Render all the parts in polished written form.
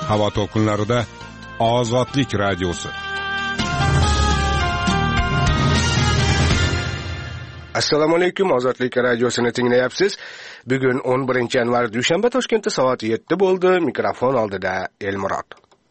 Havo to'lqinlarida Ozodlik radiosi. Assalomu alaykum, Ozodlik radiosini tinglayapsiz. Bugun 11-yanvar dushanba, Toshkentda soat 7 bo'ldi. Mikrofon oldida Elmurod.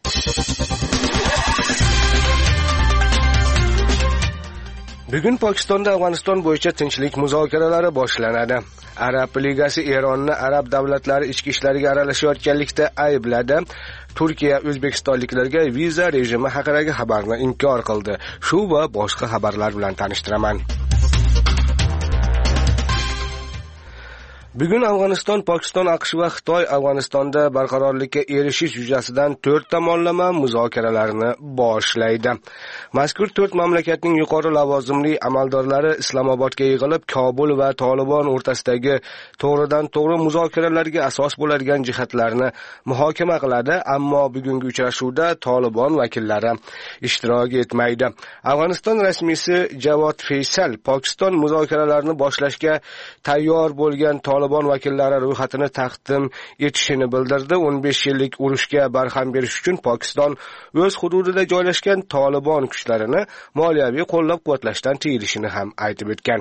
Bugun Pokistonda Afg'oniston bo'yicha tinchlik muzokaralari boshlanadi. Arab ligasi Eronni arab davlatlari ichki ishlariga aralashayotganlikda aybladi. Turkiya o'zbekistonliklarga viza rejimi haqidagi xabarni inkor qildi. Shu va boshqa xabarlar bilan tanishtiraman. Bugun Afg'oniston, Pokiston, AQSh va Xitoy Afg'onistonda barqarorlikka erishish yuzasidan 4 tomonlama muzokaralarni boshlaydi. Mazkur 4 mamlakatning yuqori lavozimli amaldorlari Islomobodga yig'ilib, Kobul va Tolibon o'rtasidagi to'g'ridan-to'g'ri muzokaralarga asos bo'ladigan jihatlarni muhokama qiladi, ammo bugungi uchrashuvda Tolibon vakillari ishtirok etmaydi. Afg'oniston rasmiysi Javod Faysal Pokiston muzokaralarni boshlashga tayyor bo'lgan Tolibon vakillari ro'yxatini taqdim etishini bildirdi. 15 yillik urushga barham berish uchun Pokiston o'z hududida joylashgan Tolibon kuchlarini moliyaviy qo'llab-quvvatlashdan tiyilishini ham aytib o'tgan.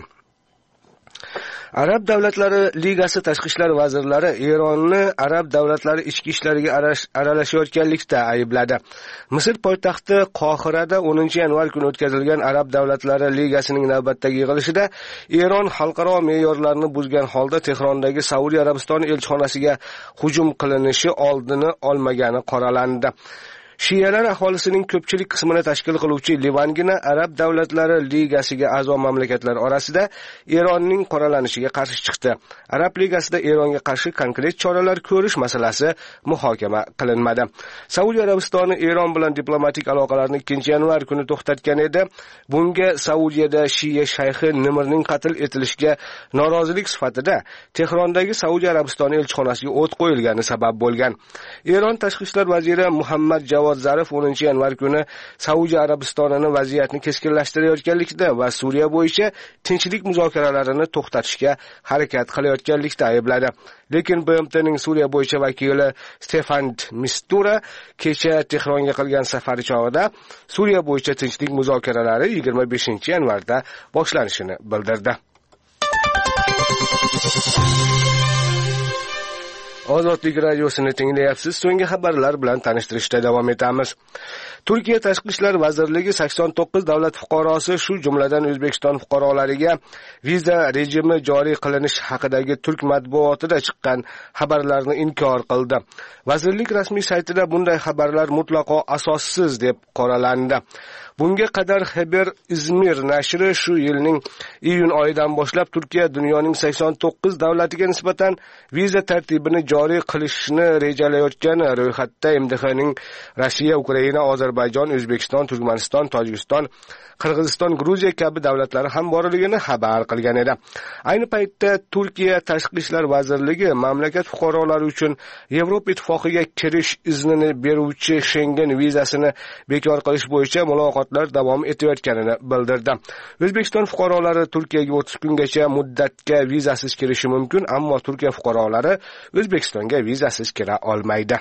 Arab davlatlari ligasi tashqi ishlar vazirlari Eronni arab davlatlari ichki ishlariga aralashayotganlikda aybladi. Misr poytaxti Qohirada 10-yanvar kuni o'tkazilgan Arab davlatlari ligasining navbatdagi yig'ilishida Eron xalqaro me'yorlarni buzgan holda Tehrondagi Saudiya Arabistoni elchixonasiga hujum qilinishi oldini olmagani qoralandi. Shiyalar aholisining ko'pchilik qismini tashkil qiluvchi Livangina Arab davlatlari ligasiga a'zo mamlakatlar orasida Eronning qoralanishiga qarshi chiqdi. Arab ligasida Eronga qarshi konkret choralar ko'rish masalasi muhokama qilinmadi. Saudiya Arabistoni Eron bilan diplomatik aloqalarni 2-yanvar kuni to'xtatgan edi. Bunga Saudiyada Shiya shayxi Nimirning qatl etilishiga norozilik sifatida Tehrondagi Saudiya Arabistoni elchixonasiga o't qo'yilgani sabab bo'lgan. Eron tashqi ishlar vaziri Muhammad Javod Zarif 10-yanvar kuni Saudiya Arabistonini vaziyatni keskinlashtirayotganlikda va Suriya bo'yicha tinchlik muzokaralarini to'xtatishga harakat qilayotganlikda aybladi. Lekin BMTning Suriya bo'yicha vakili Stefan Mistura kecha Tehronga qilgan safari chog'ida Suriya bo'yicha tinchlik muzokaralari 25-yanvarda boshlanishini bildirdi. Ozodlik radiosini tinglayapsiz. So'nggi xabarlar bilan tanishtirishda davom etamiz. Turkiya Tashqi ishlar vazirligi 89 davlat fuqarosi, shu jumladan O'zbekiston fuqarolariga viza rejimi joriy qilinishi haqidagi turk matbuotida chiqqan xabarlarni inkor qildi. Vazirlik rasmiy saytida bunday xabarlar mutlaqo asossiz deb qoralandi. Bunga qadar Haber Izmir nashri shu yilning iyun oyidan boshlab Turkiya dunyoning 89 davlatiga nisbatan viza tartibini joriy qilishni rejalayotgani ro'yxatda MDHning Rossiya, Ukraina, Ozarbayjon, O'zbekiston, Turkmaniston, Tojikiston, Qirg'iziston, Gruziya kabi davlatlari ham borligini xabar qilgan edi. Ayni paytda Turkiya Tashqi ishlar vazirligi mamlakat fuqarolari uchun Yevropa ittifoqiga kirish iznini beruvchi Schengen vizasini bekor qilish bo'yicha muloqotlar davom etayotganini bildirdi. O'zbekiston fuqarolari Turkiyaga 30 kungacha muddatga vizasiz kirishi mumkin, ammo Turkiya fuqarolari O'zbekistonga vizasiz kira olmaydi.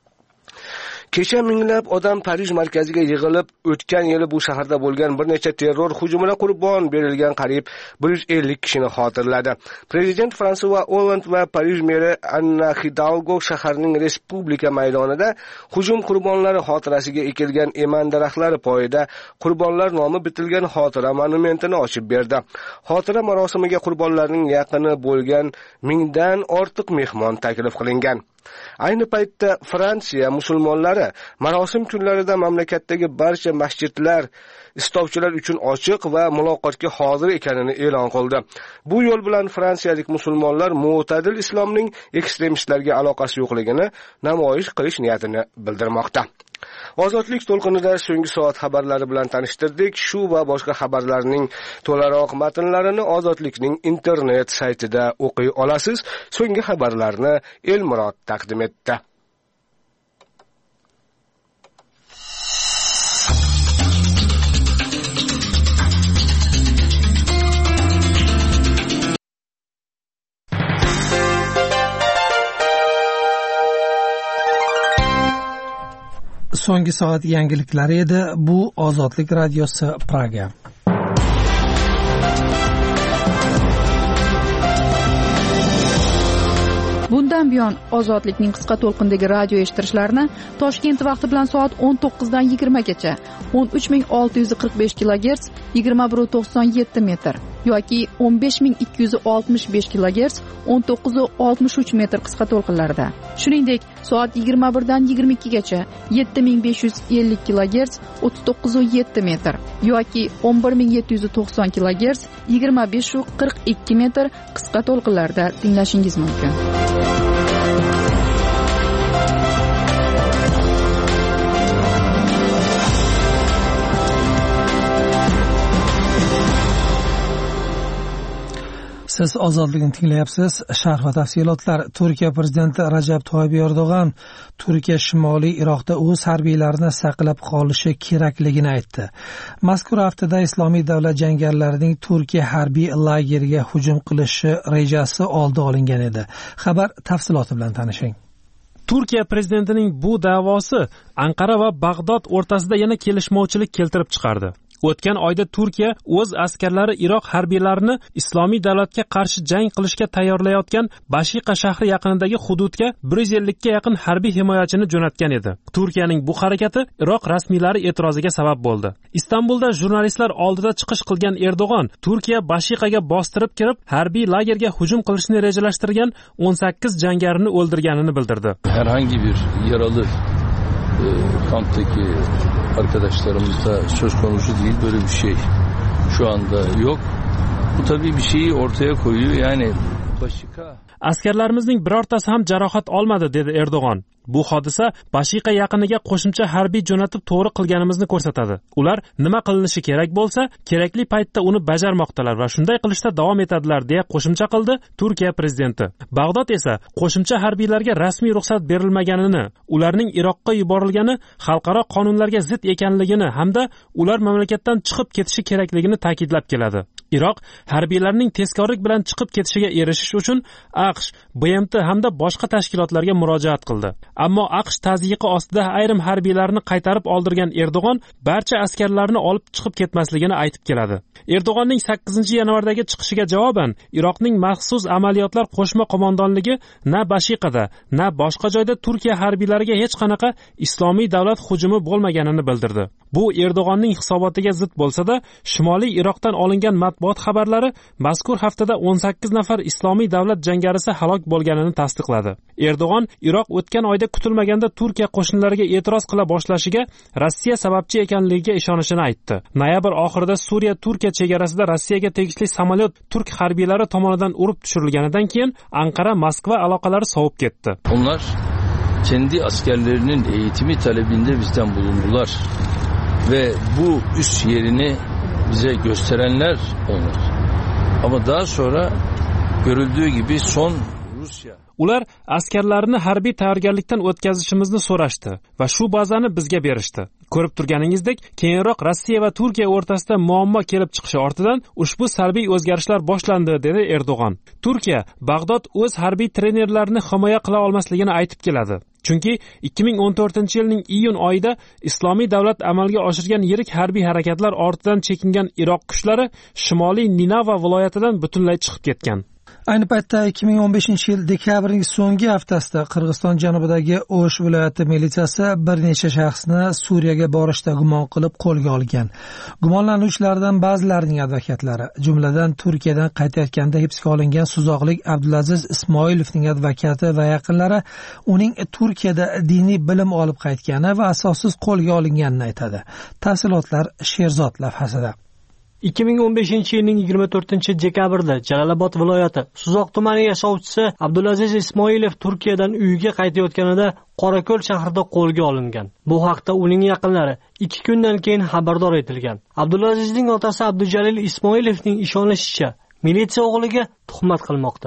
Kecha minglab odam Parij markaziga yig'ilib, o'tgan yili bu shaharda bo'lgan bir necha terror hujumida qurbon berilgan qariyb 150 kishini xotirladi. Prezident François Hollande va Parij meri Anna Hidalgo shaharning Respublika maydonida hujum qurbonlari xotirasiga ekilgan eman daraxtlari poyida qurbonlar nomi bitilgan xotira monumentini ochib berdi. Xotira marosimiga qurbonlarning yaqini bo'lgan 1000 dan ortiq mehmon taklif qilingan. Ayni paytda Fransiya musulmonlari marosim kunlarida mamlakatdagi barcha masjidlar istovchilar uchun ochiq va muloqotga hozir ekanini e'lon qildi. Bu yo'l bilan fransiyalik musulmonlar mo'tadil islomning ekstremistlarga aloqasi yo'qligini namoyish qilish niyatini bildirmoqda. Ozodlik to'lqinida so'nggi soat xabarlari bilan tanishtirdik. Shu va boshqa xabarlarning to'laroq matnlarini Ozodlikning internet saytida o'qiy olasiz. So'nggi xabarlarni Elmurod taqdim etdi. so'nggi soat yangiliklari edi. Bu Ozodlik radiosi Praga. Bundan buyon Ozodlikning qisqa to'lqindagi radio eshittirishlarini Toshkent vaqti bilan soat 19 dan 20 gacha 13645 kHz 21.97 metr yoki 15265 kHz 19.63 metr qisqa to'lqinlarda. Shuningdek, soat 21 dan 22 gacha 7550 kHz 39.7 metr yoki 11790 kHz 25.42 metr qisqa to'lqinlarda tinglashingiz mumkin. Siz Ozodlikni tinglayapsiz. Sharh va tafsilotlar. Turkiya prezidenti Rajab Toyyib Erdo'g'an Turkiya shimoliy Iroqda o'z harbiylarini saqlab qolishi kerakligini aytdi. Mazkur haftada Islomiy davlat jangarilarining Turkiya harbiy lageriga hujum qilishi rejasi oldi olingan edi. Xabar tafsiloti bilan tanishing. Turkiya prezidentining bu da'vosi Anqara va Bag'dod o'rtasida yana kelishmovchilik keltirib chiqardi. O'tgan oyda Turkiya o'z askarlari Iroq harbiylarini Islomiy davlatga qarshi jang qilishga tayyorlayotgan Bashiqa shahri yaqinidagi hududga 150 ga yaqin harbiy himoyachini jo'natgan edi. Turkiyaning bu harakati Iroq rasmiylari e'tiroziga sabab bo'ldi. Istanbulda jurnalistlar oldida chiqish qilgan Erdo'g'an, Turkiya Bashiqaga bostirib kirib, harbiy lagerga hujum qilishni rejalashtirgan 18 jangarini o'ldirganini bildirdi. Herhangi bir yaralı kamptaki arkadaşlarımızda söz konusu değil, böyle bir şey şu anda yok. Bu tabii bir şeyi ortaya koyuyor. Yani Bashiqa askarlarimizning birortasi ham jarohat olmadi, dedi Erdo'g'an. Bu hodisa Bashiqa yaqiniga qo'shimcha harbiy jo'natib to'g'ri qilganimizni ko'rsatadi. Ular nima qilinishi kerak bo'lsa, kerakli paytda uni bajarmoqdalar va shunday qilishda davom etadilar, deya qo'shimcha qildi Turkiya prezidenti. Bag'dod esa qo'shimcha harbiylarga rasmiy ruxsat berilmaganini, ularning Iroqqa yuborilgani xalqaro qonunlarga zid ekanligini hamda ular mamlakatdan chiqib ketishi kerakligini ta'kidlab keladi. Iroq harbiylarining tezkorlik bilan chiqib ketishiga erishish uchun AQSh, BMT hamda boshqa tashkilotlarga murojaat qildi. Ammo AQSh tazyiqi ostida ayrim harbiylarni qaytarib oldirgan Erdo'g'an barcha askarlarni olib chiqib ketmasligini aytib keladi. Erdo'g'anning 8-yanvardagi chiqishiga javoban Iroqning maxsus amaliyotlar qo'shma qo'mondonligi na Bashiqada, na boshqa joyda Turkiya harbiylariga hech qanaqa islomiy davlat hujumi bo'lmaganini bildirdi. Bu Erdo'g'anning hisobotiga zid bo'lsa-da, Shimoliy Iroqdan olingan matbuot xabarlari mazkur haftada 18 nafar islomiy davlat jangarisi halok bo'lganini tasdiqladi. Erdo'g'an Iroq o'tgan oyda kutilmaganda Turkiya qo'shinlariga e'tiroz qila boshlashiga Rossiya sababchi ekanligiga ishonishini aytdi. Noyabr oxirida Suriya-Turkiya chegarasida Rossiyaga tegishli samolyot turk harbiylari tomonidan urib tushirilganidan keyin Anqara-Moskva aloqalari sovib ketdi. Onlar kendi askerlerinin eğitimi talebinde bizden bulundular ve bu üst yerini bize gösterenler onlar. Ama daha sonra görüldüğü gibi son Rusya Ular askarlarini harbiy tayyorgarlikdan o'tkazishimizni so'rashdi va shu bazani bizga berishdi. Ko'rib turganingizdek, keyinroq Rossiya va Turkiya o'rtasida muammo kelib chiqishi ortidan ushbu salbiy o'zgarishlar boshlandi, dedi Erdo'g'an. Turkiya Bag'dod o'z harbiy trenerlarini himoya qila olmasligini aytib keladi. Chunki 2014-yilning iyun oyida Islomiy davlat amalga oshirgan yirik harbiy harakatlar ortidan chekingan Iroq kuchlari Shimoliy Ninava viloyatidan butunlay chiqib ketgan. Ayni paytda 2015-yil dekabrning so'nggi haftasida Qirg'iziston janubidagi O'sh viloyati militsiyasi bir necha shaxsni Suriyaga borishda gumon qilib qo'lga olgan. Gumonlanuvchilardan ba'zilarining advokatlari, jumladan Turkiyadan qaytayotganda hibsga olingan suzoqlik Abdulaziz Ismoilovning advokati va yaqinlari uning Turkiyada diniy bilim olib qaytgani va asossiz qo'lga olinganini aytadi. Tafsilotlar Sherzod lavhasida. 2015-yilning 24-dekabrda Jalolobod viloyati Suzoq tumani yashovchisi Abdulaziz Ismoilov Turkiyadan uyiga qaytayotganida Qorako'l shahrida qo'lga olingan. Bu haqda uning yaqinlari 2 kundan keyin xabardor etilgan. Abdulazizning otasi Abdujalil Ismoilovning ishonishicha, militsiya o'g'liga tuhmat qilmoqda.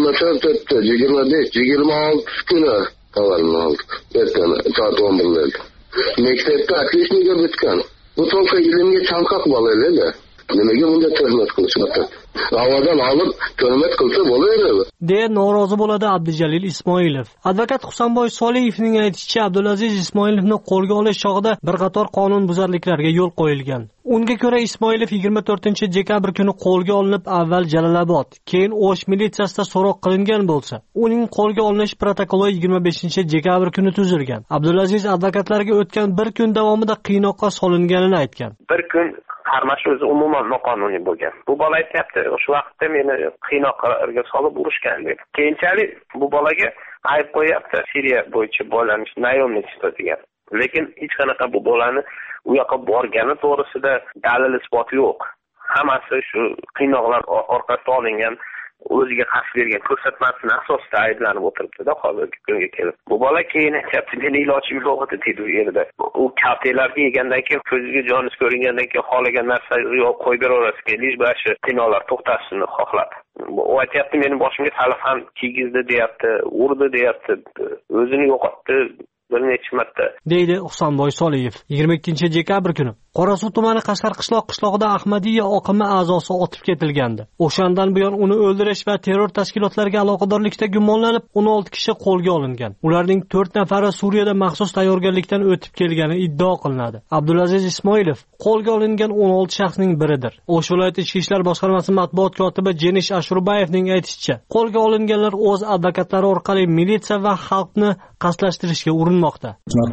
24-25-26 kuni xabarini oldik. Ertaga soat 11:00. Maktabda otlishniga bitgan. Bu to'lqa ilmga chanqoq bola edi. Nimaga bunday tuhmat qilishyapti? havodan olib hurmat qilsa bo'laveradi deya norozi bo'ladi Abdujalil Ismoilov. Advokat Husanboy Soliyevning aytishicha, Abdulaziz Ismoilovni qo'lga olish chog'ida bir qator qonunbuzarliklarga yo'l qo'yilgan. Unga ko'ra Ismoilov 24-dekabr kuni qo'lga olinib, avval Jalalabod, keyin O'sh militsiyasida so'roq qilingan bo'lsa, uning qo'lga olinish protokoli 25-dekabr kuni tuzilgan. Abdulaziz advokatlarga o'tgan bir kun davomida qiynoqqa solinganini aytgan. Bir kun qarmash o'zi umuman noqonuniy bo'lgan. Bu bola aytayapti, o'sha vaqtda meni qiynoqqa solib urishgan deb. Keyinchalik bu bolaga ayb qo'yapti, Siriya bo'yicha bolani naymnichество degan. Lekin hech qanaqa bu bolani u yoqqa borgani to'g'risida dalil isbot yo'q. Hammasi shu qiynoqlar orqasida olingan, o'ziga qarshi bergan ko'rsatmasini asosida ayblanib o'tiribdi-da hozirgi kunga kelib. Bu bola keyin aytayapti, meni ilojim yo'q edi deydi u yerda. U kafelarga yegandan keyin ko'ziga joningiz ko'ringandan keyin xohlagan narsa yo'q qo'yib beraverasiz, lish bashi qiynoqlar to'xtashini xohlab. U aytayapti, meni boshimga talaf ham kiygizdi deyapti, urdi deyapti, o'zini yo'qotdi bir necha marta, deydi Husanboy Soliyev. 22-dekabr kuni Qorasuv tumani Qashqar qishlog'ida Ahmadiyya oqimi a'zosi otib ketilgandi. O'shandan buyon uni o'ldirish va terror tashkilotlariga aloqadorlikda gumonlanib 16 kishi qo'lga olingan. Ularning 4 nafari Suriyada maxsus tayyorgarlikdan o'tib kelgani iddao qilinadi. Abdulaziz Ismoilov qo'lga olingan 16 shaxsning biridir. O'sh viloyati Ichki ishlar boshqarmasi matbuot kotibi Jenish Ashurbayevning aytishicha, qo'lga olinganlar o'z advokatlari orqali militsiya va xalqni qasdlashtirishga urinmoqda.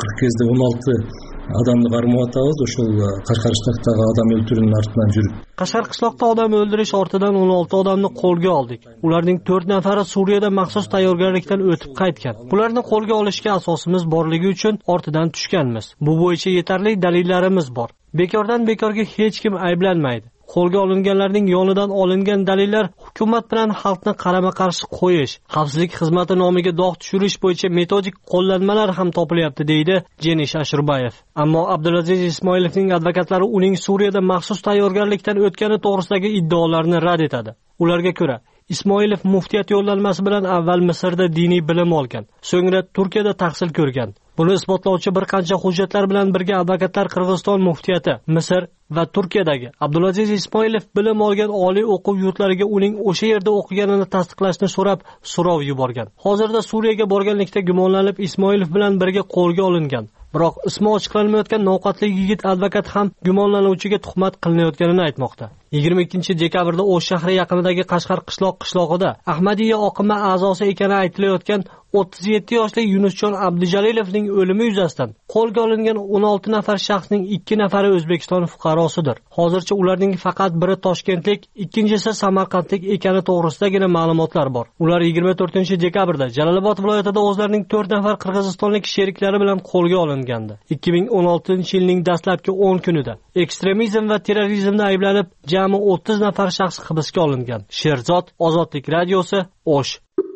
16 odamni qarmoqdamiz, o'sha Qashqarqishloqdagi odam o'ldirishning ortidan yurib. Qashqarqishloqda odam o'ldirish ortidan 16 odamni qo'lga oldik. Ularning 4 nafari Suriyada maxsus tayyorgarlikdan o'tib qaytgan. Ularni qo'lga olishga asosimiz borligi uchun ortidan tushganmiz. Bu bo'yicha yetarli dalillarimiz bor. Bekordan bekorga hech kim ayblanmaydi. Qo'lga olinganlarning yonidan olingan dalillar hukumat bilan xalqni qarama-qarshi qo'yish, xavfsizlik xizmati nomiga dog' tushirish bo'yicha metodik qo'llanmalar ham topilyapti, deydi Jenish Ashurbayev. Ammo Abdulaziz Ismoilovning advokatlari uning Suriyada maxsus tayyorgarlikdan o'tgani to'g'risidagi iddaolarini rad etadi. Ularga ko'ra, Ismoilov muftiyat yo'llanmasi bilan avval Misrda diniy bilim olgan, so'ngra Turkiyada tahsil ko'rgan. Buni isbotlovchi bir qancha hujjatlar bilan birga advokatlar Qirg'iziston muftiyati, Misr va Turkiyadagi Abdulaziz Ismoilov bilim olgan oliy o'quv yurtlariga uning o'sha yerda o'qiganini tasdiqlashni so'rab so'rov yuborgan. Hozirda Suriyaga borganlikda gumonlanib Ismoilov bilan birga qo'lga olingan. Biroq ismi ochiqlanmayotgan novqatli yigit advokat ham gumonlanuvchiga tuhmat qilinayotganini aytmoqda. 22-dekabrda O'sh shahri yaqinidagi Qashqar qishlog'ida Ahmadiyya oqimi a'zosi ekani aytilayotgan 37 yoshli Yunusjon Abdujalilovning o'limi yuzasidan qo'lga olingan 16 nafar shaxsning 2 nafari O'zbekiston fuqarosidir. Hozircha ularning faqat biri Toshkentlik, ikkinchisi Samarqandlik ekani to'g'risidagina ma'lumotlar bor. Ular 24-dekabrda Jalalabod viloyatida o'zlarining 4 nafar qirg'izistonlik sheriklari bilan qo'lga olingandi. 2016-yilning dastlabki 10 kunida ekstremizm va terrorizmda ayblanib jami 30 nafar shaxs hibsga olingan. Sherzod, Ozodlik radiosi, O'sh.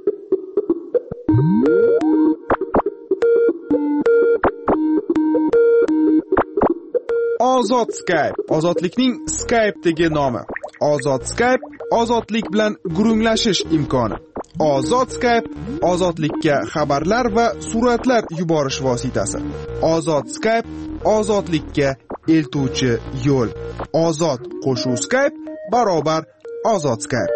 Ozod Skype, ozodlikning Skype'dagi nomi. Ozod Skype, ozodlik bilan gurunglashish imkoni. Ozod Skype, ozodlikka xabarlar va suratlar yuborish vositasi. Ozod Skype, ozodlikka eltuvchi yo'l. Ozod qo'shuv Skype barobar Ozod Skype.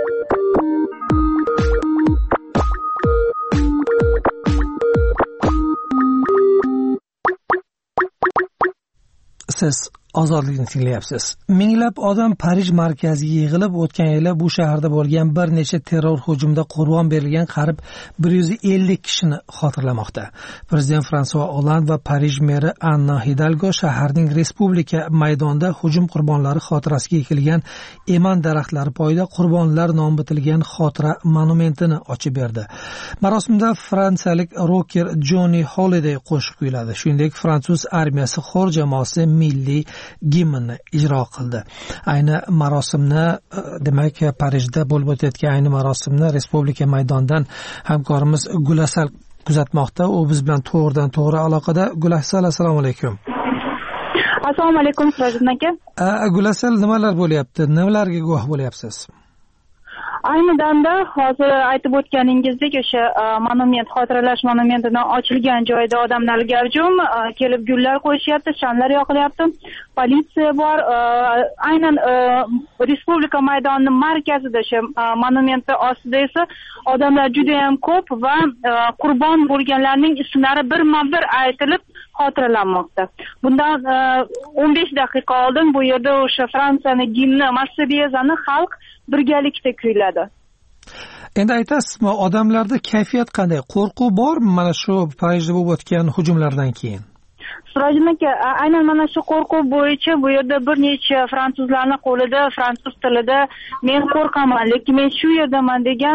Siz ozodlikni tinglayapsiz. Minglab odam Parij markaziga yig'ilib o'tgan yili bu shaharda bo'lgan bir necha terror hujumida qurbon berilgan qarib 150 kishini xotirlamoqda. Prezident François Hollande va Parij meri Anna Hidalgo shaharning Respublika maydonida hujum qurbonlari xotirasiga ekilgan eman daraxtlari poyida qurbonlar nomi bitilgan xotira monumentini ochib berdi. Marosimda fransiyalik rocker Johnny Holiday qo'shiq kuyladi. Shuningdek, fransuz armiyasi xor jamoasi milliy gimnni ijro qildi. Ayni marosimni, demak, Parijda bo'lib o'tayotgan ayni marosimni Respublika maydonidan hamkorimiz Gulasal kuzatmoqda. U biz bilan to'g'ridan to'g'ri aloqada. Gulasal, assalomu alaykum. Assalomu alaykum, Sirojiddin aka. Gulasal, nimalar bo'lyapti? Nimalarga guvoh bo'lyapsiz? Ayni damda hozir aytib o'tganingizdek o'sha monument, xotiralash monumentidan ochilgan joyda odamlar gavjum, kelib gullar qo'yishyapti, shamlar yoqilyapti. Politsiya bor. Aynan Respublika maydonining markazida o'sha monumentning ostida esa odamlar juda ham ko'p va qurbon bo'lganlarning ismlari birma-bir aytilib xotiralanmoqda. Bundan 15 daqiqa oldin bu yerda o'sha Fransiyaning gimni Marseillezani xalq birgalikda kuyladi. Endi aytasizmi, odamlarda kayfiyat qanday? Qo'rquv bormi mana shu Parijda bo'lib o'tgan hujumlardan keyin? Sirojim aka, aynan mana shu qo'rquv bo'yicha bu yerda bir necha fransuzlarning qo'lida fransuz tilida men qo'rqaman, lekin men shu yerdaman degan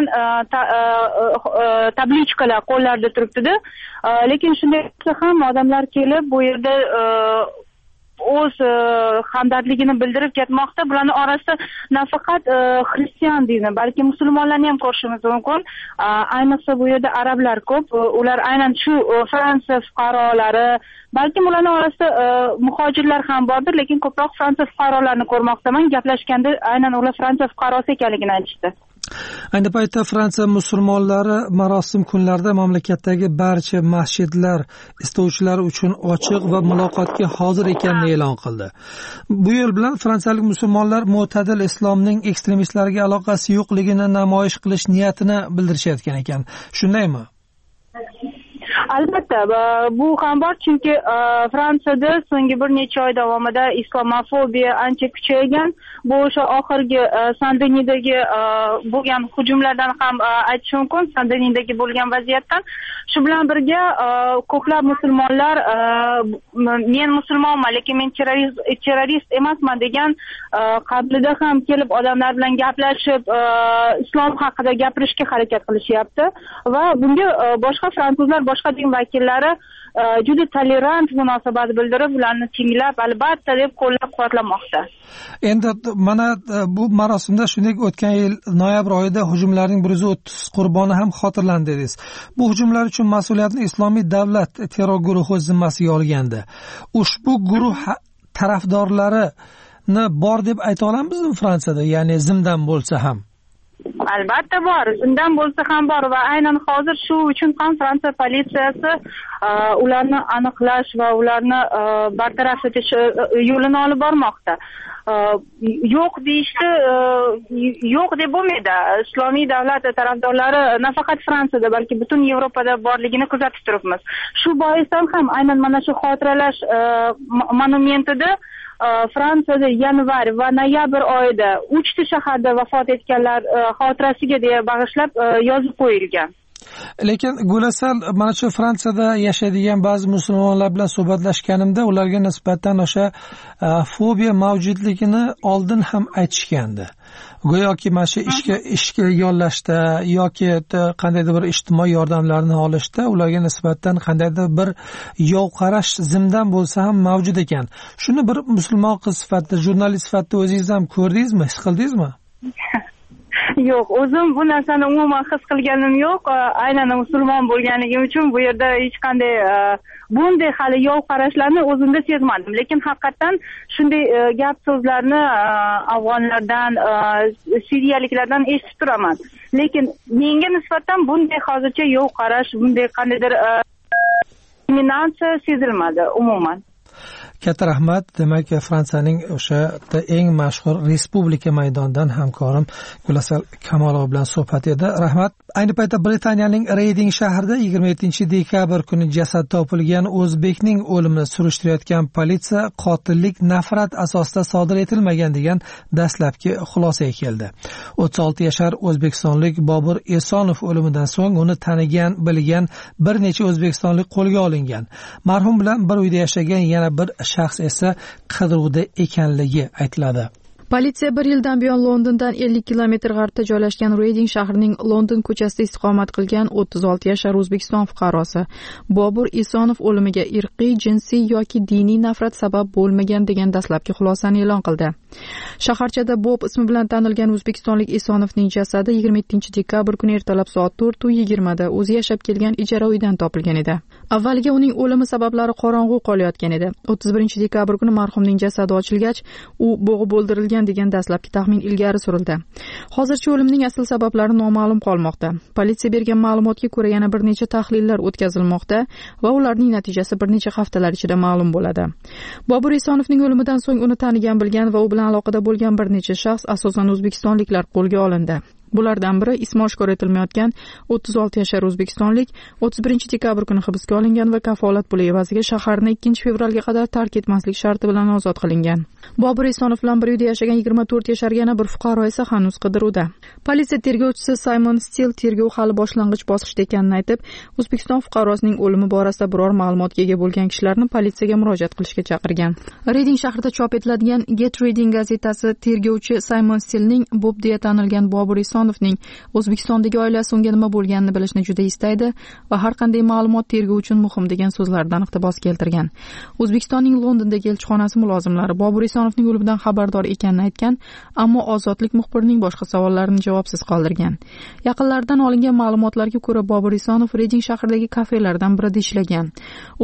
tablichkalar qo'llarida turibdi-da. Lekin shunday ham odamlar kelib bu yerda o'z hamdardligini bildirib ketmoqda. Bularning orasida nafaqat xristian dini, balki musulmonlarni ham ko'rishimiz mumkin. Ayniqsa bu yerda arablar ko'p. Ular aynan shu Fransiya fuqarolari, balki ularning orasida muhojirlar ham bordir, lekin ko'proq Fransiya fuqarolarini ko'rmoqdaman. Gaplashganda aynan ular Fransiya fuqarosi ekanligini aytishdi. Ayni paytda Fransiya musulmonlari marosim kunlarida mamlakatdagi barcha masjidlar istovchilar uchun ochiq va muloqotga hozir ekanini e'lon qildi. Bu yo'l bilan fransiyalik musulmonlar mo'tadil islomning ekstremistlarga aloqasi yo'qligini namoyish qilish niyatini bildirishayotgan ekan. Shundaymi? Albatta, bu ham bor, chunki Fransiyada so'nggi bir necha oy davomida islomofobiya ancha kuchaygan. Bu o'sha oxirgi Saint-Denisdagi bo'lgan hujumlardan ham aytish mumkin, Saint-Denisdagi bo'lgan vaziyatdan. Shu bilan birga ko'plab musulmonlar men musulmonman, lekin men terrorist emasman degan qablida ham kelib odamlar bilan gaplashib, islom haqida gapirishga harakat qilishyapti va bunga boshqa fransuzlar, boshqa din vakillari juda tolerant munosabat bildirib, ularni tinglab, albatta deb qo'llab-quvvatlamoqda. Endi mana bu marosimda shuningdek o'tgan yil noyabr oyida hujumlarning 130 qurboni ham xotirlandi dedingiz. Bu hujumlar uchun mas'uliyatni Islomiy davlat terror guruhi zimmasiga olgandi. Ushbu guruh tarafdorlarini bor deb ayta olamizmi Fransiyada, ya'ni zimdan bo'lsa ham? Albatta bor, zimdan bo'lsa ham bor va aynan hozir shu uchun ham Fransiya politsiyasi ularni aniqlash va ularni bartaraf etish yo'lini olib bormoqda. Yo'q deyishdi, yo'q deb bo'lmaydi. Islomiy davlat tarafdorlari nafaqat Fransiyada, balki butun Yevropada borligini kuzatib turibmiz. Shu boisdan ham aynan mana shu xotiralash monumentida Fransiyada yanvar va noyabr oyida 3 ta shaharda vafot etganlar xotirasiga deya bag'ishlab yozib qo'yilgan. Lekin Gulasal, mana shu Fransiyada yashaydigan ba'zi musulmonlar bilan suhbatlashganimda ularga nisbatan o'sha fobiya mavjudligini oldin ham aytishgandi. Go'yoki mana shu ishga yollashda yoki qandaydir bir ijtimoiy yordamlarni olishda ularga nisbatan qandaydir bir yov qarash zimdan bo'lsa ham mavjud ekan. Shuni bir musulmon qiz sifatida, jurnalist sifatida o'zingiz ham ko'rdingizmi, his qildingizmi? Yo'q, o'zim bu narsani umuman his qilganim yo'q. Aynan musulmon bo'lganligim uchun bu yerda hech qanday bunday hali yov qarashlarni o'zimda sezmadim. Lekin haqiqatan shunday gap so'zlarni afg'onlardan, siriyaliklardan eshitib turaman. Lekin menga nisbatan bunday hozircha yov qarash, bunday qandaydir dominatsiya sezilmadi umuman. Katta rahmat. Demak, Fransiyaning o'sha eng mashhur Respublika maydonidan hamkorim Gulasal Kamolova bilan suhbat edi. Rahmat. Ayni paytda Britaniyaning Reyding shahrida 27-dekabr kuni jasad topilgan o'zbekning o'limini surishtirayotgan politsiya qotillik nafrat asosida sodir etilmagan degan dastlabki xulosaga keldi. 36 yashar o'zbekistonlik Bobur Esonov o'limidan so'ng uni tanigan, bilgan bir necha o'zbekistonlik qo'lga olingan. Marhum bilan bir uyda yashagan yana bir shaxs esa qidiruvda ekanligi aytiladi. Politsiya bir yildan buyon Londondan 50 kilometr g'arbda joylashgan Reyding shahrining London ko'chasida istiqomat qilgan 36 yashar O'zbekiston fuqarosi Bobur Esonov o'limiga irqiy, jinsiy yoki diniy nafrat sabab bo'lmagan degan dastlabki xulosani e'lon qildi. Shaharchada Bob ismi bilan tanilgan o'zbekistonlik Esonovning jasadi 27-dekabr kuni ertalab soat 4:20 da o'zi yashab kelgan ijara uydan topilgan edi. Avvaliga uning o'limi sabablari qorong'u qolayotgan edi. 31-dekabr kuni marhumning jasadi ochilgach, u bo'g'ib o'ldirilgan bo'lgan degan dastlabki taxmin ilgari surildi. Hozircha o'limning asl sabablari noma'lum qolmoqda. Politsiya bergan ma'lumotga ko'ra yana bir necha tahlillar o'tkazilmoqda va ularning natijasi bir necha haftalar ichida ma'lum bo'ladi. Bobur Esonovning o'limidan so'ng uni tanigan, bilgan va u bilan aloqada bo'lgan bir necha shaxs, asosan o'zbekistonliklar qo'lga olindi. Bulardan biri ismi oshkor etilmayotgan 36 yashar o'zbekistonlik 31 dekabr kuni hibsga olingan va kafolat puli evaziga shaharni 2 fevralga qadar tark etmaslik sharti bilan ozod qilingan. Bobur Esonov bilan bir uyda yashagan 24 yashar yana bir fuqaro esa hanuz qidiruvda. Politsiya tergovchisi Simon Still tergov hali boshlang'ich bosqichda ekanini aytib, O'zbekiston fuqarosining o'limi borasida biror ma'lumotga ega bo'lgan kishilarni politsiyaga murojaat qilishga chaqirgan. Reading shahrida chop etiladigan Get Reading gazetasi tergovchi Simon Stillning Bob deya tanilgan Bobur Esonovning O'zbekistondagi oilasi unga nima bo'lganini bilishni juda istaydi va har qanday ma'lumot tergov uchun muhim degan so'zlardan iqtibos keltirgan. O'zbekistonning Londondagi elchixonasi mulozimlari Bobur Esonovning o'limidan xabardor ekanini aytgan, ammo Ozodlik muxbirining boshqa savollarini javobsiz qoldirgan. Yaqinlaridan olingan ma'lumotlarga ko'ra, Bobur Esonov Reading shahridagi kafelardan birida ishlagan. U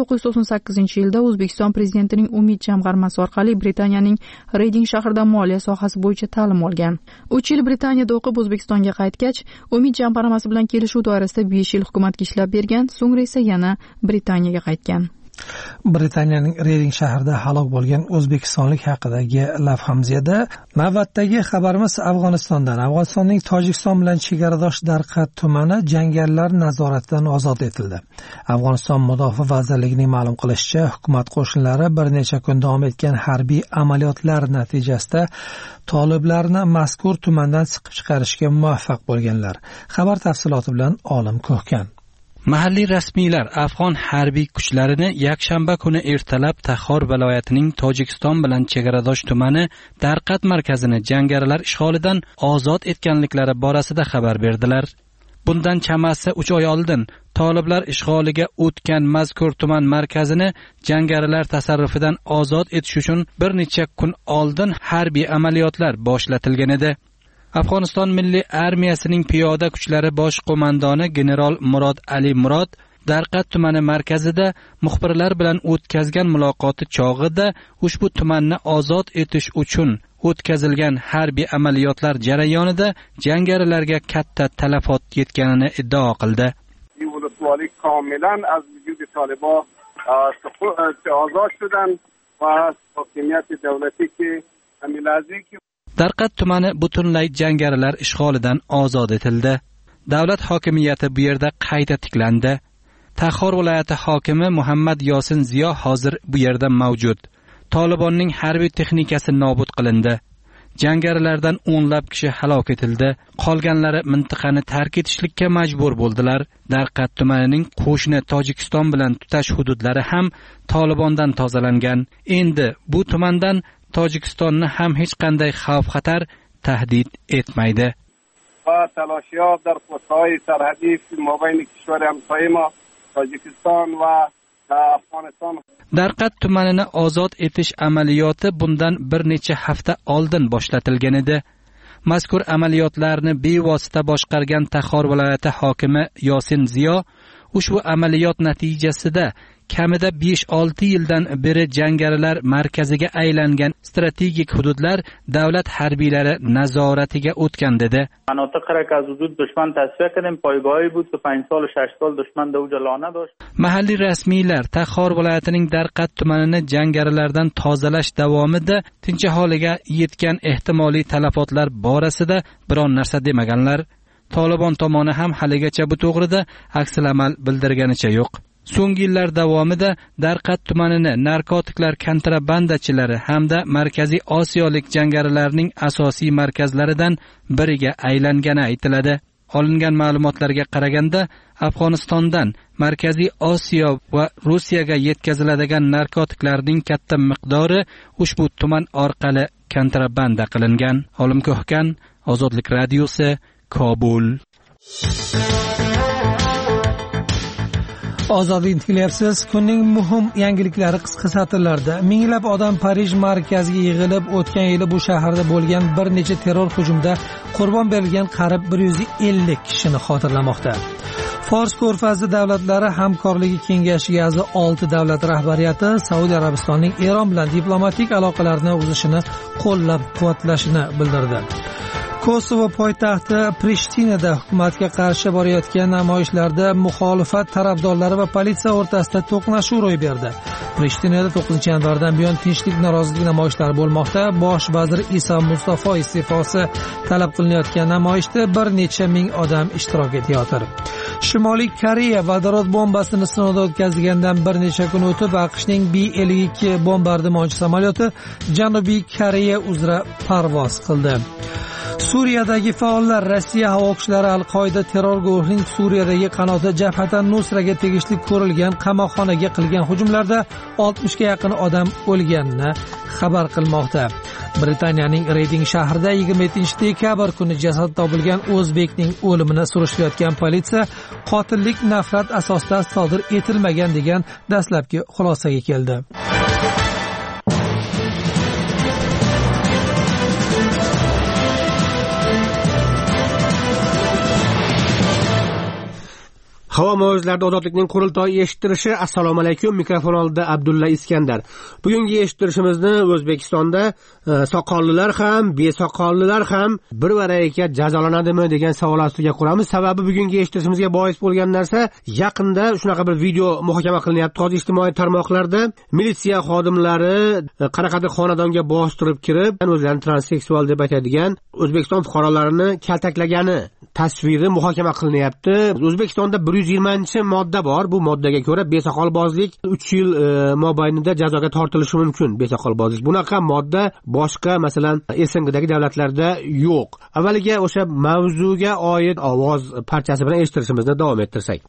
1998-yilda O'zbekiston prezidentining Umid jamg'armasi orqali Britaniyaning Reading shahrida moliya sohasi bo'yicha ta'lim olgan. 3 yil Britaniyada o'qib O'zbekistonga qaytgach, Umid jamg'armasi bilan kelishuv doirasida 5 yil hukumatga ishlab bergan, so'ngra esa yana Britaniyaga qaytgan. Britaniyaning Reading shahrida halok bo'lgan o'zbekistonlik haqidagi lavhamziyada navbatdagi xabarimiz Afg'onistondan. Afg'onistonning Tojikiston bilan chegaradosh Darqat tumani jangarilar nazoratidan ozod etildi. Afg'oniston Mudofaa vazirligining ma'lum qilishicha, hukumat qo'shinlari bir necha kun davom etgan harbiy amaliyotlar natijasida toliblarni mazkur tumandan siqib chiqarishga muvaffaq bo'lganlar. Xabar tafsiloti bilan Olim Ko'hkan. Mahalliy rasmiylar afg'on harbiy kuchlarini yakshanba kuni ertalab Taxor viloyatining Tojikiston bilan chegaradosh tumani Darqat markazini jangarilar ishg'olidan ozod etganliklari borasida xabar berdilar. Bundan chamasi 3 oy oldin toliblar ishg'oliga o'tgan mazkur tuman markazini jangarilar tasarrufidan ozod etish uchun bir necha kun oldin harbiy amaliyotlar boshlatilgan edi. Afg'oniston milliy armiyasining piyoda kuchlari bosh qo'mondoni general Murod Ali Murod Darqat tumani markazida muxbirlar bilan o'tkazgan muloqoti chog'ida ushbu tumanni ozod etish uchun o'tkazilgan harbiy amaliyotlar jarayonida jangarilarga katta talafot yetganini iddao qildi. ولسوالی کاملا از وجود طالبان آزاد شدن و حاکمیت دولتی که امیلازی که Darqat tumani butunlay jangarilar ishg'olidan ozod etildi. Davlat hokimiyati bu yerda qayta tiklandi. Taxor viloyati hokimi Muhammad Yosin Ziyo hozir bu yerda mavjud. Tolibonning harbiy texnikasi nobud qilindi. Jangarilardan o'nlab kishi halok etildi. Qolganlari mintaqani tark etishlikka majbur bo'ldilar. Darqat tumanining qo'shni Tojikiston bilan tutash hududlari ham Tolibondan tozalangan. Endi bu tumandan Tojikistonni ham hech qanday xavf-xatar tahdid etmaydi. و تلاشی‌ها در خطهای سرحدی مابین کشور همسایه ما tojikiston va Afg'oniston. Darqat tumanini ozod etish amaliyoti bundan bir necha hafta oldin boshlatilgan edi. Mazkur amaliyotlarni bevosita boshqargan Taxor viloyati hokimi Yosin Ziyo ushbu amaliyot natijasida kamida 5-6 yildan beri jangarilar markaziga aylangan strategik hududlar davlat harbiylari nazoratiga o'tgan dedi. مناطق را که از حدود دشمن تصفیه کردیم پایگاهی بود که 5 سال و 6 سال دشمن در اونجا لانه داشت. Mahalliy rasmiylar Taxor viloyatining Darqat tumanini jangarilardan tozalash davomida tinch aholiga yetgan ehtimoliy talafotlar borasida biron narsa demaganlar. Tolibon tomoni ham haligacha bu to'g'rida aksil amal bildirganicha yo'q. So'nggi yillar davomida Darqat tumanini narkotiklar kontrabandachilari hamda Markaziy Osiyolik jangarilarning asosiy markazlaridan biriga aylangani aytiladi. Olingan ma'lumotlarga qaraganda, Afg'onistondan Markaziy Osiyo va Rossiyaga yetkaziladigan narkotiklarning katta miqdori ushbu tuman orqali kontrabanda qilingan. Olim Ko'hkan, Ozodlik radiosi, Kobul. Ozodlik tilayapsiz. Kunning muhim yangiliklari qisqa satrlarda. Minglab odam Parij markaziga yig'ilib, o'tgan yili bu shaharda bo'lgan bir necha terror hujumda qurbon berilgan qarib 150 kishini xotirlamoqda. Fors ko'rfazi davlatlari hamkorligi kengashiga a'zo 6 davlat rahbariyati Saudiya Arabistonining Eron bilan diplomatik aloqalarni uzishini qo'llab-quvvatlashini bildirdi. Kosovo poytaxti Prishtinada hukumatga qarshi borayotgan namoyishlarda muxolifat tarafdorlari va politsiya o'rtasida to'qnashuv ro'y berdi. Prishtinada 9-yanvardan buyon tinchlik norozilik namoyishlari bo'lmoqda. Bosh vazir Iso Mustafo iste'fosi talab qilinayotgan namoyishda bir necha ming odam ishtirok etayotir. Shimoliy Koreya vodorod bombasini sinovdan o'tkazgandan bir necha kun o'tib AQShning B-52 bombardimonchi samolyoti Janubiy Koreya uzra parvoz qildi. Suriyadagi faollar Rossiya havo kuchlari Al-Qoida terror guruhining Suriyadagi qanoti Jabhatan Nusraga tegishli ko'rilgan qamoqxonaga qilgan hujumlarda 60 ga yaqin odam o'lganini xabar qilmoqda. Britaniyaning Reading shahrida 27-dekabr kuni jasad topilgan o'zbekning o'limini surishtirayotgan politsiya qotillik nafrat asosida sodir etilmagan degan dastlabki xulosaga keldi. Havo mavjlarida ozodlikning qurultoyi eshittirishi. Assalomu alaykum. Mikrofon oldida Abdulla Iskandar. Bugungi eshittirishimizni O'zbekistonda soqollilar ham, besoqollilar ham bir baraga jazolanadimi degan savol ostiga quramiz. Sababi bugungi eshittirishimizga bois bo'lgan narsa, yaqinda shunaqa bir video muhokama qilinyapti hozir ijtimoiy tarmoqlarda. Militsiya xodimlari qanaqadir xonadonga bostirib kirib, o'zlarini transseksual deb aytadigan O'zbekiston fuqarolarini kaltaklagani tasviri muhokama qilinyapti. O'zbekistonda 120-modda bor. Bu moddaga ko'ra besoqolbozlik 3 yil mobaynida jazoga tortilishi mumkin. Besoqolbozlik. Bunaqa modda boshqa, masalan, SNGdagi davlatlarda yo'q. Avvaliga o'sha mavzuga oid ovoz parchasi bilan eshittirishimizni davom ettirsak.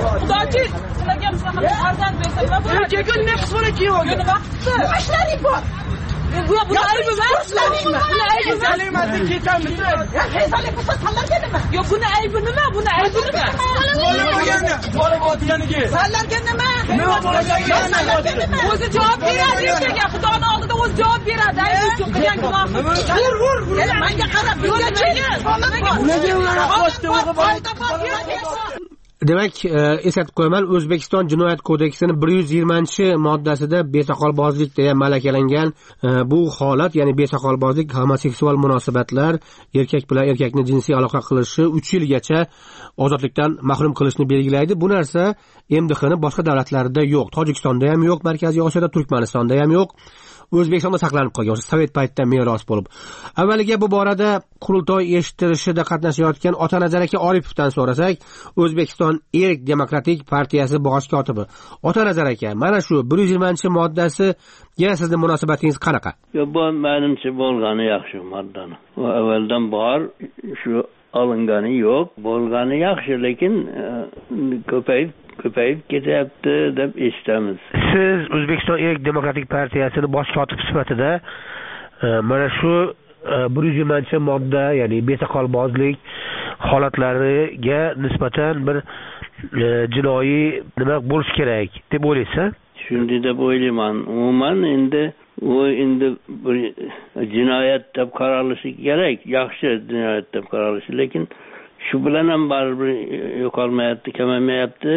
Demak, eslatib qo'yaman, O'zbekiston Jinoyat kodeksining 120-moddasida besoqolbozlik deya malakalangan bu holat, ya'ni besoqolbozlik homoseksual munosabatlar, erkak bilan erkakning jinsiy aloqa qilishi 3 yilgacha ozodlikdan mahrum qilishni belgilaydi. Bu narsa MDHning boshqa davlatlarida yo'q. Tojikistonda ham yo'q, Markaziy Osiyoda, Turkmanistonda ham yo'q. O'zbekistonda saqlanib qolgan, o'sha Sovet paytidan meros bo'lib. Avvaliga bu borada qurultoy eshittirishida qatnashayotgan Otanazar aka Oripovdan so'rasak, O'zbekiston Erk Demokratik partiyasi bosh kotibi. Otanazar aka, mana shu 120-moddasiga sizning munosabatingiz qanaqa? Bu menimcha bo'lgani yaxshi moddani. Avvaldan bor, shu olingani yo'q, bo'lgani yaxshi, lekin ko'payib ketyapti deb eshitamiz. Siz O'zbekiston Erk Demokratik partiyasini bosh kotibi sifatida mana shu 120-modda, ya'ni besoqolbozlik holatlariga nisbatan bir jinoiy nima bo'lish kerak deb o'ylaysiz? Shunday deb o'ylayman. Umuman endi bir jinoyat deb qaralishi kerak, yaxshi jinoyat deb qaralishi, lekin shu bilan ham baribir yo'qolmayapti, kamaymayapti.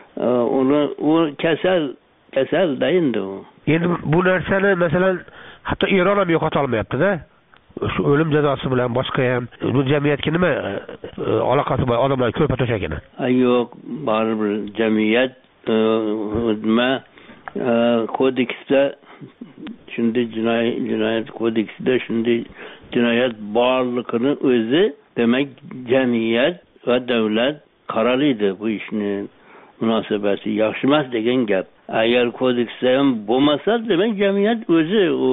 U kasal-da endi u. Endi bu narsani masalan hatto Eron ham yo'qota olmayapti-da. Shu o'lim jazosi bilan boshqa ham bu jamiyatga nima aloqasi bor odamlar ko'rpa to'shagini? Yo'q, baribir jamiyat nima kodeksda shunday jinoyat kodeksida shunday jinoyat borligini o'zi, demak jamiyat va davlat qaralaydi bu ishni. Munosabati yaxshi emas degan gap. Agar kodeksda ham bo'lmasa, demak jamiyat o'zi u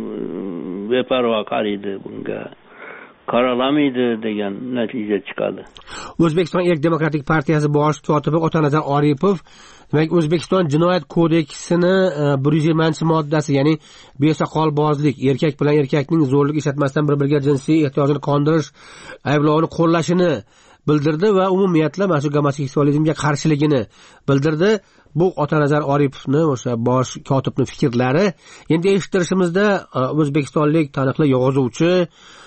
beparvo qaraydi bunga. Qaralamaydi degan natija chiqadi. O'zbekiston Erk Demokratik partiyasi bosh kotibi Otanazar Oripov, demak O'zbekiston Jinoyat kodeksini 120-moddasi, ya'ni besoqolbozlik, erkak bilan erkakning zo'rlik ishlatmasdan bir-biriga jinsiy ehtiyojini qondirish ayblovini qo'llashini bildirdi va umumiyatla mana shu homoseksualizmga qarshiligini bildirdi. Bu Otanazar Oripovni, o'sha bosh kotibning fikrlari. Endi eshittirishimizda o'zbekistonlik taniqli yozuvchi,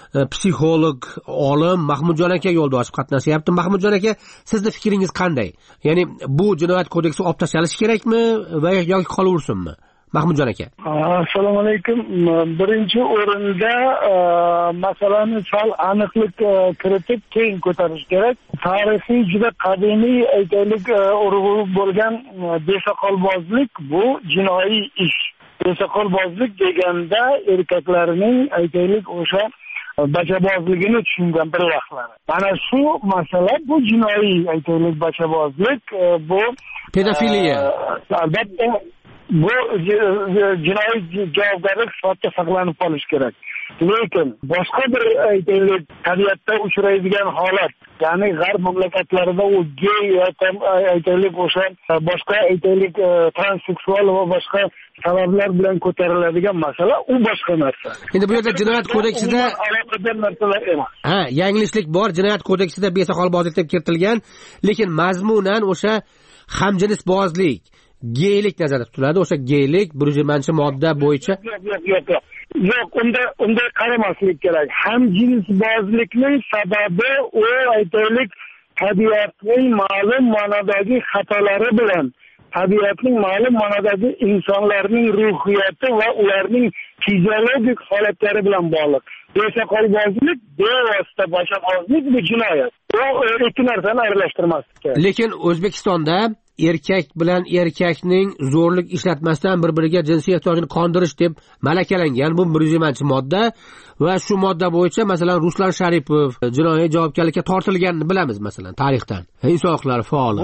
psixolog olim Mahmudjon aka yo'ldoshev qatnashyapti. Mahmudjon aka, sizni fikringiz qanday? Ya'ni bu jinoyat kodeksi olib tashlanishi kerakmi va yoki qolaversinmi? Mahmudjon aka. Assalomu alaykum. Birinchi o'rinda masalani sal aniqlik kiritib keyin ko'tarish kerak. Tarixiy juda qadimiy aytaylik urug'i bo'lgan besoqolbozlik bu jinoiy ish. Besoqolbozlik deganda erkaklarning aytaylik o'sha bachabozligini tushungan bir vaqtlar. Mana shu masala bu jinoiy aytaylik bachabozlik, bu pedofiliya. Albatta bu jinoiy javobgarlik sifatida saqlanib qolish kerak. Lekin boshqa bir aytaylik tabiatda uchraydigan holat, ya'ni g'arb mamlakatlarida u gey aytaylik o'sha boshqa aytaylik transseksual va boshqa sabablar bilan ko'tariladigan masala, u boshqa narsa. Endi bu yerda jinoyat kodeksida aloqador narsalar emas. Yanglishlik bor. Jinoyat kodeksida besoqolbozlik deb kiritilgan, lekin mazmunan o'sha hamjinsbozlik, geylik nazarda tutiladi. O'sha geylik 1-modda bo'yicha yo'q, unda qaramaslik kerak. Hamjinsbozlikning sababi u aytaylik tabiatning ma'lum ma'nodagi xatolari bilan, tabiatning ma'lum ma'nodagi insonlarning ruhiyati va ularning fiziologik holatlari bilan bog'liq. Besoqolbozlik bevosita bachabozlik bu jinoyat. Bu ikki narsani aralashtirmaslik kerak. Lekin O'zbekistonda erkak bilan erkakning zo'rlik ishlatmasdan bir-biriga jinsiy ehtiyojini qondirish deb malakalangan bu 1-modda va shu modda bo'yicha masalan Ruslan Sharipov jinoiy javobgarlikka tortilganini bilamiz masalan tarixdan. Inson huquqlari faoli.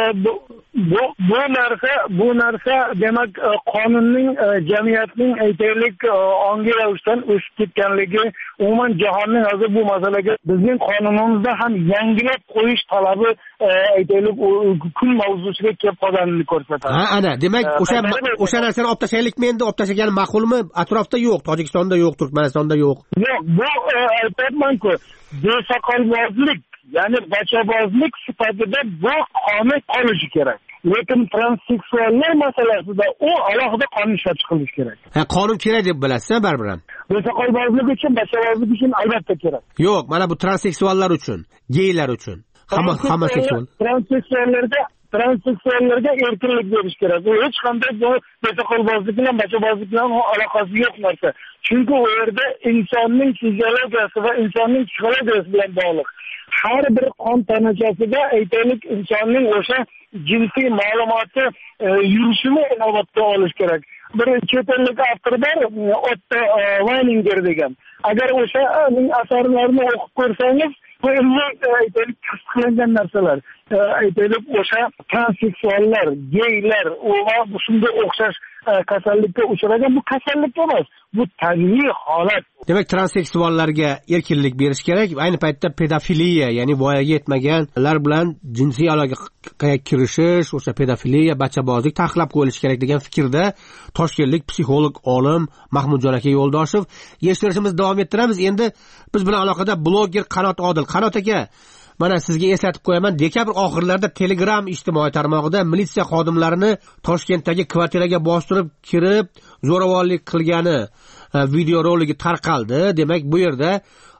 Bu narsa demak qonunning jamiyatning aytaylik ongi ravishdan o'sib ketganligi, umuman jahonning hozir bu masalaga bizning qonunimizda ham yangilab qo'yish talabi aytaylik kun mavzusiga kelib qolganini ko'rsatadi. Ana, demak o'sha narsani olib tashlaylikmi endi? Olib tashlagan ma'qulmi? Atrofda yo'q, Tojikistonda yo'q, Turkmanistonda yo'q. Yo'q, bu aytayapman-ku, besoqolbozlik, ya'ni bachabozlik sifatida bu qonun qolishi kerak. Lekin transseksuallar masalasida u alohida qonun ishlab chiqilishi kerak. Qonun kerak deb bilasizmi baribir ham? Besoqolbozlik uchun, bachabozlik uchun albatta kerak. Yo'q, mana bu transseksuallar uchun, geylar uchun, homoseksual. Transseksuallarga erkinlik berish kerak. Bu hech qanday bu besoqolbozlik bilan bachabozlik bilan aloqasi yo'q narsa. Chunki u yerda insonning fiziologiyasi va insonning psixologiyasi bilan bog'liq. Har bir qon tanachasida aytaylik insonning o'sha jinsiy ma'lumoti yurishini inobatga olish kerak. Bir chet ellik avtor bor, Otto Weininger degan. Agar o'shaning asarlarini o'qib ko'rsangiz, bu aytaylik tasdiqlangan narsalar. Aytaylik o'sha transseksuallar, geylar va shunga o'xshash kasallikka uchragan, bu kasallik emas, bu tabiiy holat. Demak, transseksuallarga erkinlik berish kerak. Ayni paytda pedofiliya, ya'ni voyaga yetmaganlar bilan jinsiy aloqaga kirishish, o'sha pedofiliya, bachabozlik taqiqlab qo'yilishi kerak degan fikrda toshkentlik psixolog olim Mahmudjon aka Yo'ldoshev. Eshittirishimizni davom ettiramiz. Endi biz bilan aloqada bloger Qanot Odil. Qanot aka, mana sizga eslatib qo'yaman, dekabr oxirlarida Telegram ijtimoiy tarmog'ida militsiya xodimlarini Toshkentdagi kvartiraga bostirib kirib zo'ravonlik qilgani video roligi tarqaldi. Demak, bu yerda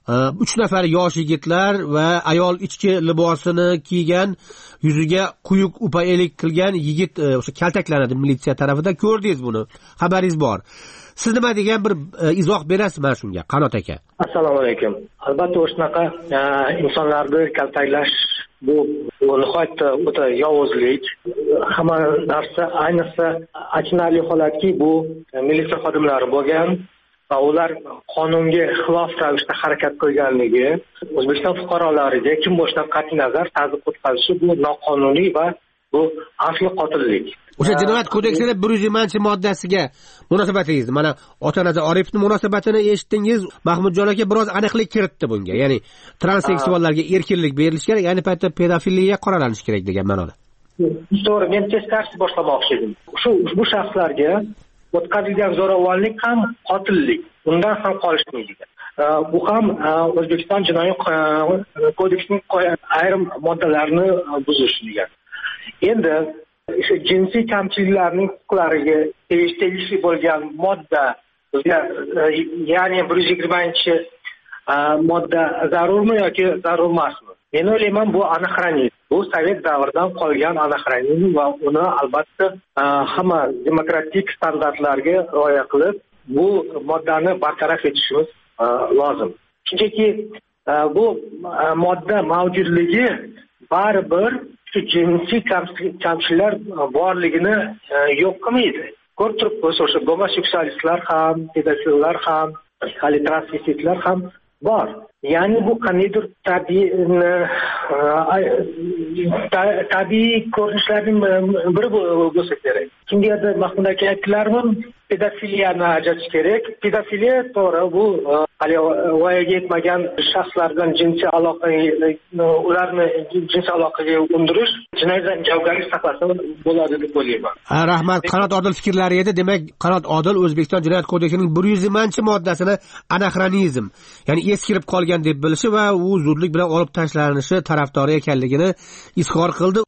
3 nafar yosh yigitlar va ayol ichki libosini kiygan, yuziga quyuq upa elik qilgan yigit o'sha kaltaklanadi militsiya tarafidan. Ko'rdingiz buni? Xabaringiz bor. Siz nima degan bir izoh berasiz mana shunga, Qanot aka? Assalomu alaykum. Albatta o'shanaqa insonlarni kaltaklash bu nihoyatda o'ta yovuzlik. Hamma narsa, ayniqsa achinarli holatki, bu militsiya xodimlari bo'lgan va ular qonunga xilof ravishda harakat qilganligi, O'zbekiston fuqarolariga kim bo'lishidan qat'iy nazar ta'zib o'tkazishi bu noqonuniy va bu asli qotillik. O'sha jinoyat kodeksining 1-moddasiga munosabatingiz, mana Otanazar Oripovning munosabatini eshitdingiz. Mahmudjon aka biroz aniqlik kiritdi bunga. Ya'ni transseksuallarga erkinlik berilishi kerak, ayni paytda pedofiliya qoralanishi kerak degan ma'noda. To'g'ri, men teskarisi boshlamoqchi edim. Bu shaxslarga o'tkazilgan zo'ravonlik ham qotillik, undan ham qolishmaydi. Bu ham O'zbekiston jinoiy kodeksining ayrim moddalarini buzish degan. Endi jinsiy kamchiliklarning huquqlariga tegishli bo'lgan modda, ya'ni 120 modda zarurmi yoki zarur emasmi? Men o'ylayman bu anakronizm. Bu sovet davridan qolgan anakronizm va uni albatta hamma demokratik standartlarga rioya qilib bu moddani bartaraf etishimiz lozim. Chunki bu modda mavjudligi baribir shu jinsiy kamchiliklar borligini yo'q qilmaydi. Ko'rib turibmiz, o'sha gomoseksualistlar ham, pedofillar ham, hali transvestitlar ham bor. Ya'ni bu qandaydir tabiiy ko'rinishlarning biri bo'lsa kerak. Kimgadir Mahmud aka aytdilarmi, pedofiliyani ajratish kerak. Pedofiliya to'g'ri, bu hali voyaga yetmagan shaxslar bilan jinsiy aloqa, ularni jinsiy aloqaga undirish jinoyat javobgarlik saqlasa bo'ladi deb o'ylayman. Rahmat, Qanot Odil fikrlari edi. Demak, Qanot Odil O'zbekiston Jinoyat kodeksining 120-moddasini anakronizm, ya'ni eskirib qolgan deb bilishi va u zudlik bilan olib tashlanishi tarafdori ekanligini izhor qildi.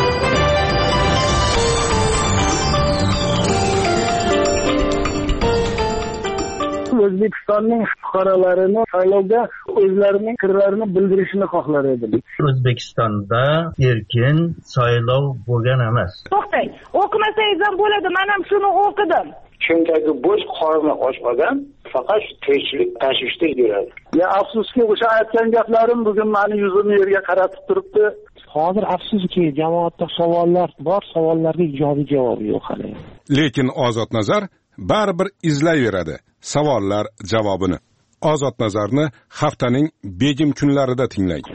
O'zbekistonning fuqarolarini saylovda o'zlarining fikrlarini bildirishini xohlar edim. O'zbekistonda erkin saylov bo'lgan emas. To'xtang, o'qimasangiz ham bo'ladi. Men ham shuni o'qidim. Chunki bo'sh qorni och odam faqat shu tirikchilik tashvishda yuradi. Ya afsuski, o'sha aytgan gaplarim bugun meni yuzimni yerga qaratib turibdi. Hozir afsuski, jamoatda savollar bor, savollarga ijobiy javob yo'q hali. Lekin Ozod Nazar baribir izlayveradi savollar javobini. Ozod Nazarni haftaning begim kunlarida tinglang.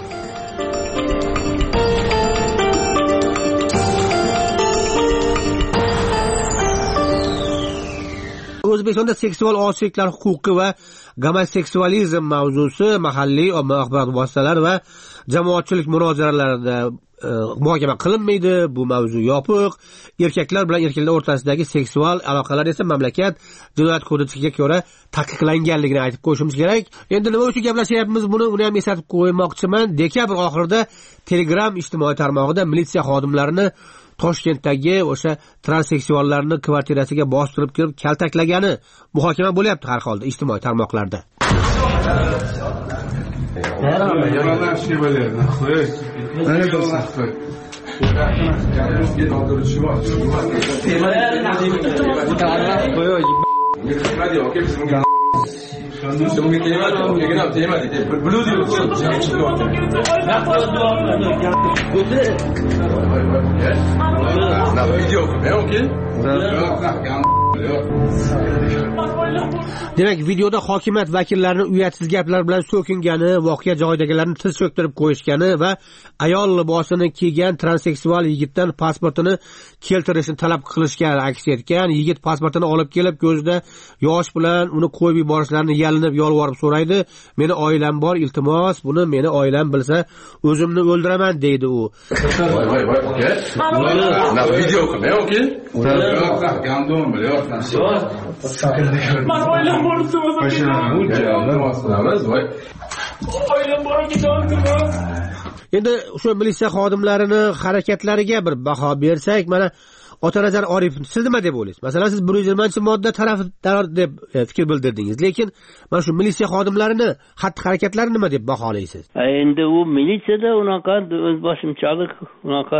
O'zbekistonda seksual ozodliklar huquqi va gomoseksualizm mavzusi mahalliy ommaviy axborot vositalari va jamoatchilik munozaralarida muhokama qilinmaydi. Bu mavzu yopiq. Erkaklar bilan erkaklar o'rtasidagi seksual aloqalar esa mamlakat jinoyat kodeksiga ko'ra taqiqlanganligini aytib qo'yishimiz kerak. Endi nima uchun gaplashyapmiz, uni ham eslatib qo'ymoqchiman. Dekabr oxirida Telegram ijtimoiy tarmog'ida militsiya xodimlarini Toshkentdagi o'sha transseksuallarni kvartirasiga bostirib kirib kaltaklagani muhokama bo'lyapti har holda ijtimoiy tarmoqlarda. Demak, videoda hokimiyat vakillarini uyatsiz gaplar bilan so'kingani, voqea joyidagilarni tiz cho'ktirib qo'yishgani va ayol libosini kiygan transseksual yigitdan pasportini keltirishni talab qilishga aks etgan. Yigit pasportini olib kelib, ko'zida yosh bilan uni qo'yib yuborishlarini yalinib, yolvorib so'raydi. Meni oilam bor, iltimos, buni meni oilam bilsa, o'zimni o'ldiraman deydi u. Endi o'sha militsiya xodimlarini harakatlariga bir baho bersak, mana Otanazar Oripov, siz nima deb o'ylaysiz? Masalan, siz 120-modda tarafdor deb fikr bildirdingiz, lekin mana shu militsiya xodimlarini xatti-harakatlari nima deb baholaysiz? Endi u militsiyada unaqa o'zboshimchalik, unaqa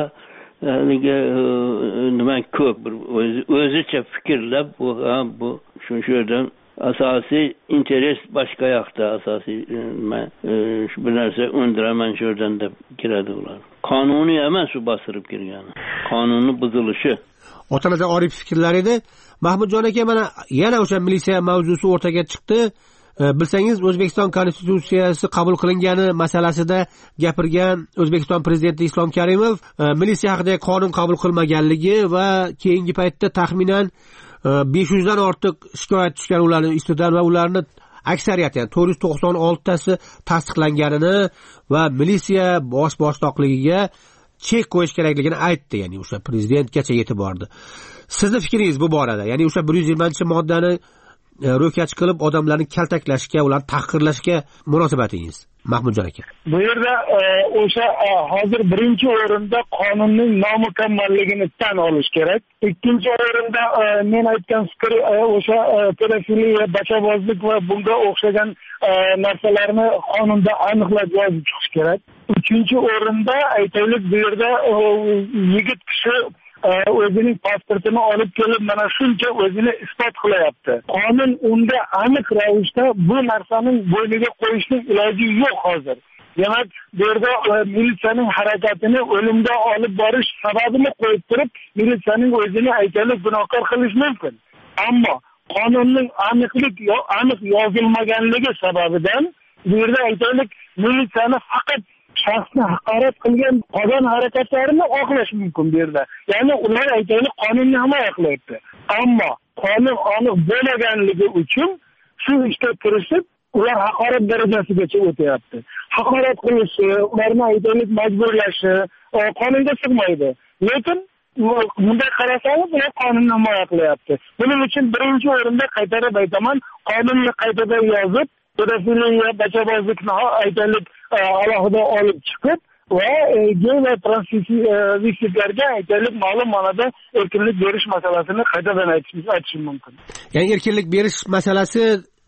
nima ko'p bir o'zicha fikrlab bu shu yerdan asosiy interes boshqa yoqda, asosiy shu bir narsa undiraman shu yerdan deb kiradi ular. Qonuniy emas u bostirib kirgani, qonunni buzilishi. Otanazar Oripov fikrlari edi. Mahmudjon aka, mana yana o'sha militsiya mavzusi o'rtaga chiqdi. Bilsangiz, O'zbekiston konstitutsiyasi qabul qilingani masalasida gapirgan O'zbekiston prezidenti Islom Karimov militsiya haqida qonun qabul qilmaganligi va keyingi paytda taxminan 500 dan ortiq shikoyat tushgan ularning ustidan va ularni aksariyati, ya'ni 496 tasi tasdiqlanganini va militsiya bosh boshliqligiga chek qo'yish kerakligini aytdi, ya'ni o'sha prezidentgacha yetib bordi. Sizning fikringiz bu borada, ya'ni o'sha 120-moddani ro'kach qilib odamlarni kaltaklashga, ularni tahqirlashga munosabatingiz, Mahmudjon aka? Bu yerda o'sha hozir birinchi o'rinda qonunning nomukammalligini tan olish kerak. Ikkinchi o'rinda men aytgan fikr o'sha pedofiliya, bachabozlik va bunga o'xshagan narsalarni qonunda aniqlab yozib chiqish kerak. Uchinchi o'rinda aytaylik, bu yerda yigit kishi o'zining pasportini olib kelib mana shuncha o'zini isbot qilyapti. Qonun unda aniq ravishda bu narsaning bo'yniga qo'yishning iloji yo'q hozir. Demak, bu yerda militsiyaning harakatini o'limga olib borish sababini qo'yib turib, militsiyaning o'zini aytaylik gunohkor qilish mumkin. Ammo qonunning aniq yozilmaganligi sababidan bu yerda aytaylik militsiyani faqat shaxsni haqorat qilgan qolgan harakatlarini oqlash mumkin bu yerda. Ya'ni ular aytaylik qonunni himoya qilyapti. Ammo qonun aniq bo'lmaganligi uchun shu ishga kirishib, ular haqorat darajasigacha o'tyapti. Haqorat qilishi, ularni aytaylik majburlashi qonunga sig'maydi. Lekin bunday qarasangiz, ular qonunni himoya qilyapti. Buning uchun birinchi o'rinda qaytarib aytaman, qonunni qaytadan yozib, pedofiliya, bachabozlikni aytaylik alohida olib chiqib va gey va transvestitlarga aytaylik ma'lum ma'noda erkinlik berish masalasini qaytadan aytishim mumkin. Ya'ni erkinlik berish masalasi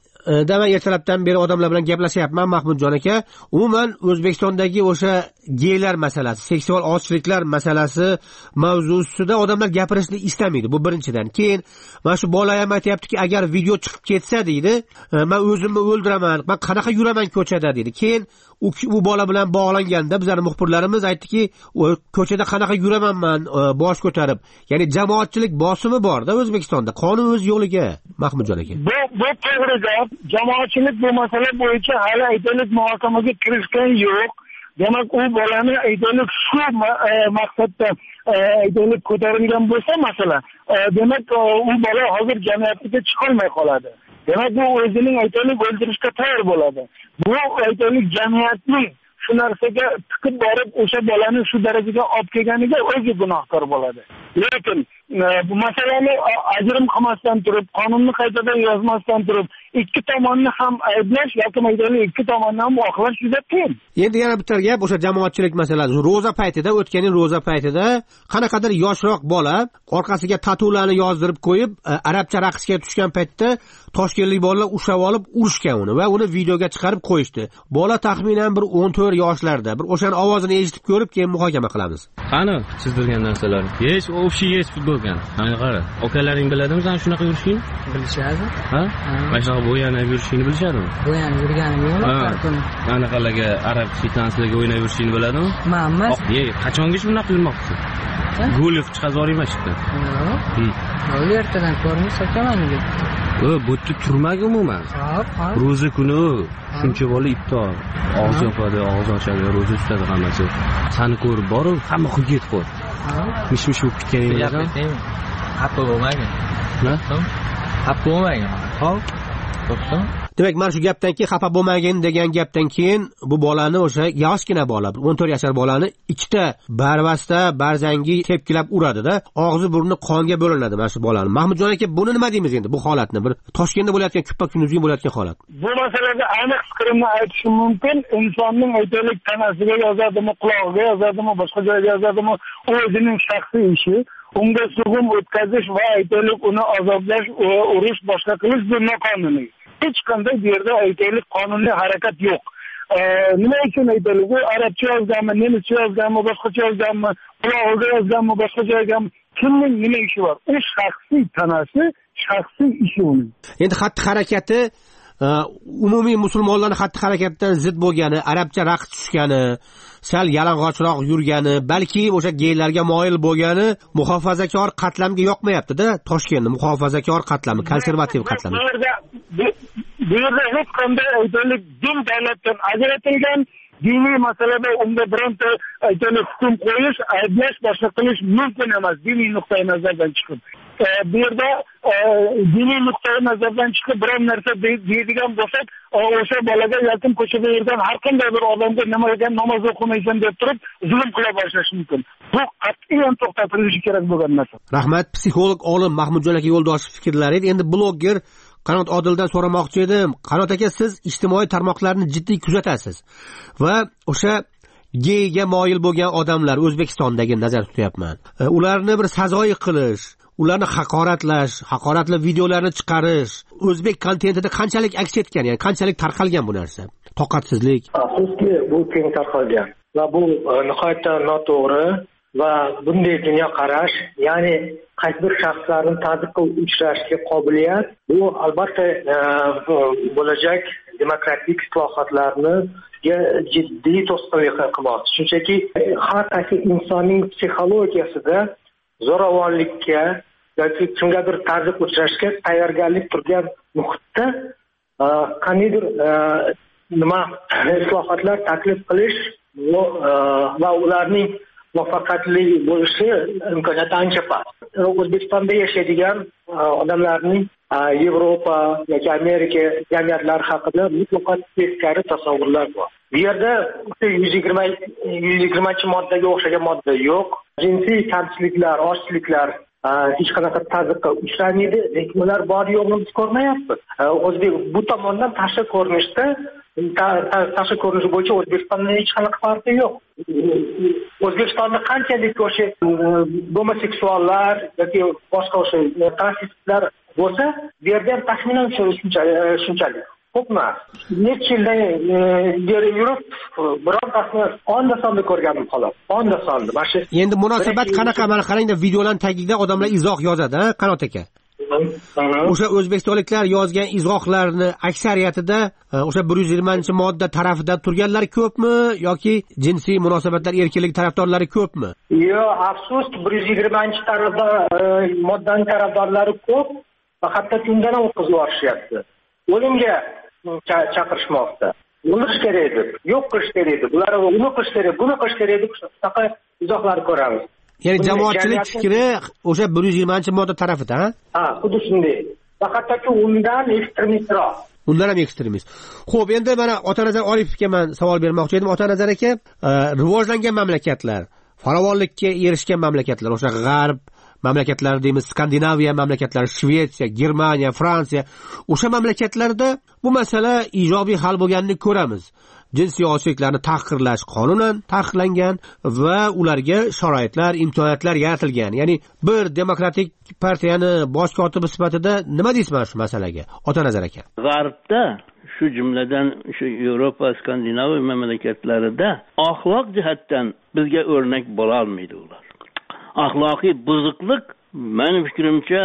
man ertalabdan beri odamlar bilan gaplashyapman, Mahmudjon aka. Umuman O'zbekistondagi o'sha geylar masalasi, seksual ozchiliklar masalasi mavzusida odamlar gapirishni istamaydi. Bu birinchidan. Keyin mana shu bola ham aytayaptiki, agar video chiqib ketsa deydi, men o'zimni o'ldiraman, men qanaqa yuraman ko'chada deydi. Keyin u bola bilan bog'langanda bizlar muxbirlarimiz aytdiki, ko'chada qanaqa yuraman men bosh ko'tarib. Ya'ni jamoatchilik bosimi bor-da O'zbekistonda. Qonun o'z yo'liga, Mahmudjon aka. Bu to'g'ri gap. Jamoatchilik bu masala bo'yicha hali aytaylik muhokamaga kirishgan yo'q. Demak, u bolani aytaylik shu maqsadda aytaylik ko'tarilgan bo'lsa masala, demak u bola hozir jamiyatga chiqolmay qoladi. Demak, bu o'zining aytaylik o'ldirishga tayyor bo'ladi. Bu aytaylik jamiyatning shu narsaga tiqib borib o'sha bolani shu darajaga olib kelganiga o'zi gunohkor bo'ladi. Lekin bu masalani ajrim qilmasdan turib, qonunni qaytadan yozmasdan turib, ikki tomonni ham ayblash yoki aytaylik ikki tomonni ham oqlash juda qiyin. Endi yana bitta gap o'sha jamoatchilik masalasi. Ro'za paytida, o'tgan yil ro'za paytida qanaqadir yoshroq bola orqasiga tatularni yozdirib qo'yib, arabcha raqsga tushgan paytda toshkentlik bolalar ushlab olib urishgan uni va uni videoga chiqarib qo'yishdi. Bola taxminan bir 14 yoshlarda. Bir o'shaning ovozini eshitib ko'rib, keyin muhokama qilamiz. Qani chizdirgan narsalar? Hech o'xshi hech futbolgan. Mana qara. Akalaring biladimi sen shunaqa yurishingni? Bilishadi. Ha? Mana shunaqa bo'yanib yurishingni bilishadimi? Bo'yanib yurganim yo'q. Anaqalarga arab shitanslarga o'ynab yurishingni biladimi? Ma'lum. Qachongacha bunaqa qilmoqchisan? Golov chiqazib yuboraymi shitda? Yo'q. Ertadan ko'rib sokaman deb. Bu yerda turmak umuman. Ro'za kuni shuncha bola iftor. Og'iz yopadi, og'iz ochadi, ro'za tutadi hammasi. Sani ko'rib borib, hamma xuddi ketib qoldi. Mish-mish bo'lib ketganingiz. Xafa bo'lmagan. Xafa bo'lmagan. Xo'p. To'xtam. Demak, mana shu gapdan keyin xafa bo'lmagin degan gapdan keyin bu bolani o'sha yoshgina bola, 14 yoshar bolani ikkita barvasta, barzangi tepkilab uradi-da, og'zi burni qonga bo'linadi mana shu bolani. Mahmudjon aka, buni nima deymiz endi bu holatni? Bir Toshkentda bo'layotgan kuppa-kunduzgi bo'layotgan holat. Bu masalada aniq fikrimni aytishim mumkin. Insonning aytaylik tanasiga yozadimi, qulog'iga yozadimi, boshqa joyga yozadimi, o'zining shaxsiy ishi. Unga sug'um o'tkazish va aytaylik uni azoblash, urish, boshqa qilish bu noqonuniy. Hech qanday bu yerda aytaylik qonuniy harakat yo'q. Nima uchun aytaylik, u arabcha yozganmi, nemischa yozganmi, boshqacha yozganmi, qulog'iga yozganmi, boshqa joyganmi, kimning nima ishi bor? U shaxsiy tanasi, shaxsiy ishi uning. Endi xatti-harakati umumiy musulmonlarning xatti-harakatidan zid bo'lgani, arabcha raqs tushgani, sal yalang'ochroq yurgani, balki o'sha geylarga moyil bo'lgani muhofazakor qatlamga yoqmayapti-da. Toshkentning muhofazakor qatlami, konservativ qatlami. Bu yerda hech qanday aytaylik din davlatdan ajratilgan diniy masalada unga bironta aytaylik hukm qo'yish, ayblash, boshqa qilish mumkin emas diniy nuqtai nazardan chiqib. Bu yerda diniy nuqtai nazardan chiqib biron narsa deydigan bo'lsak, o'sha bolaga yaqin ko'chada yurgan har qanday bir odamga nima degan namoz o'qimaysan deb turib zulm qila boshlash mumkin. Bu qat'iyan to'xtatilishi kerak bo'lgan narsa. Rahmat, psixolog olim Mahmudjon aka Yo'ldoshev fikrlari. Endi bloger Qanot Odildan so'ramoqchi edim. Qanot aka, siz ijtimoiy tarmoqlarni jiddiy kuzatasiz va o'sha geyga moyil bo'lgan odamlar O'zbekistondagi nazarda tutyapman. Ularni bir sazoyi qilish, ularni haqoratlash, haqoratli videolarni chiqarish o'zbek kontentida qanchalik aks etgan, ya'ni qanchalik tarqalgan bu narsa? Toqatsizlik. Afsuski, bu keng tarqalgan va bu nihoyatda noto'g'ri va bunday dunyoqarash, ya'ni qaysi bir shaxslarning tazyiqqa uchrashga qobiliyat, bu albatta bo'lajak demokratik islohotlarni jiddiy to'sqinlik qilmoqda. Shunchaki har qaysi insonning psixologiyasida zo'ravonlikka yoki kimgadir tazyiq uchrashga tayyorgarlik turgan muhitda qandaydir islohotlar taklif qilish va ularning muvaffaqiyatli bo'lishi imkoniyati ancha past. O'zbekistonda yashaydigan odamlarning Yevropa yoki Amerika jamiyatlari haqida mutlaqo teskari tasavvurlar bor. Bu yerda 120-moddaga o'xshagan modda yo'q. Jinsiy kamchiliklar, ochliklar hech qanaqa tazyiqqa uchramaydi, lekin ular bor yo'qni biz ko'rmayapmiz. O'zbek bu tomondan tashqi ko'rish bo'yicha O'zbekistonda hech qanaqa farqi yo'q. O'zbekistonda qanchalik o'sha homoseksuallar yoki boshqa o'sha transvestitlar bo'lsa, bu yerda ham taxminan shunchalik. Ko'p emas. Necha yildan beri yurib, birontasini onda sonda ko'rganim xolos. Onda sonda. Endi munosabat qanaqa? Mana qarangda, videolar tagida odamlar izoh yozadi, Qanot aka. O'sha o'zbekistonliklar yozgan izohlarni aksariyatida o'sha 120-modda tarafidan turganlar ko'pmi yoki jinsiy munosabatlar erkinlik tarafdorlari ko'pmi? Yo'q, afsuski 120-moddaning tarafdorlari ko'p va hatto undan o'tkazib yuborishyapti. O'limga chaqirishmoqda. O'ldirish kerak deb, yo'q qilish kerak deb, ular uni qilish kerak, buni qilish kerak deb shunaqa izohlar ko'ramiz. Ya'ni jamoatchilik fikri o'sha 120-modda tarafida, ha, xuddi shunday. Faqat undan ekstremistroq. Undan ham ekstremist. Xo'p, endi mana Otanazar Oripovga men savol bermoqchi edim. Otanazar aka, rivojlangan mamlakatlar, farovonlikka erishgan mamlakatlar, o'sha g'arb mamlakatlari deymiz, Skandinaviya mamlakatlari, Shvetsiya, Germaniya, Fransiya, o'sha mamlakatlarda bu masala ijobiy hal bo'lganini ko'ramiz. Jinsiy ochliklarni tahqirlash qonunan taqiqlangan va ularga sharoitlar, imkoniyatlar yaratilgan. Ya'ni bir demokratik partiyani bosh kotibi sifatida nima deysiz mana shu masalaga, Otanazar aka? G'arbda, shu jumladan shu Yevropa, Skandinaviya mamlakatlarida axloq jihatdan bizga o'rnak bo'la olmaydi ular. Axloqiy buzuqlik mening fikrimcha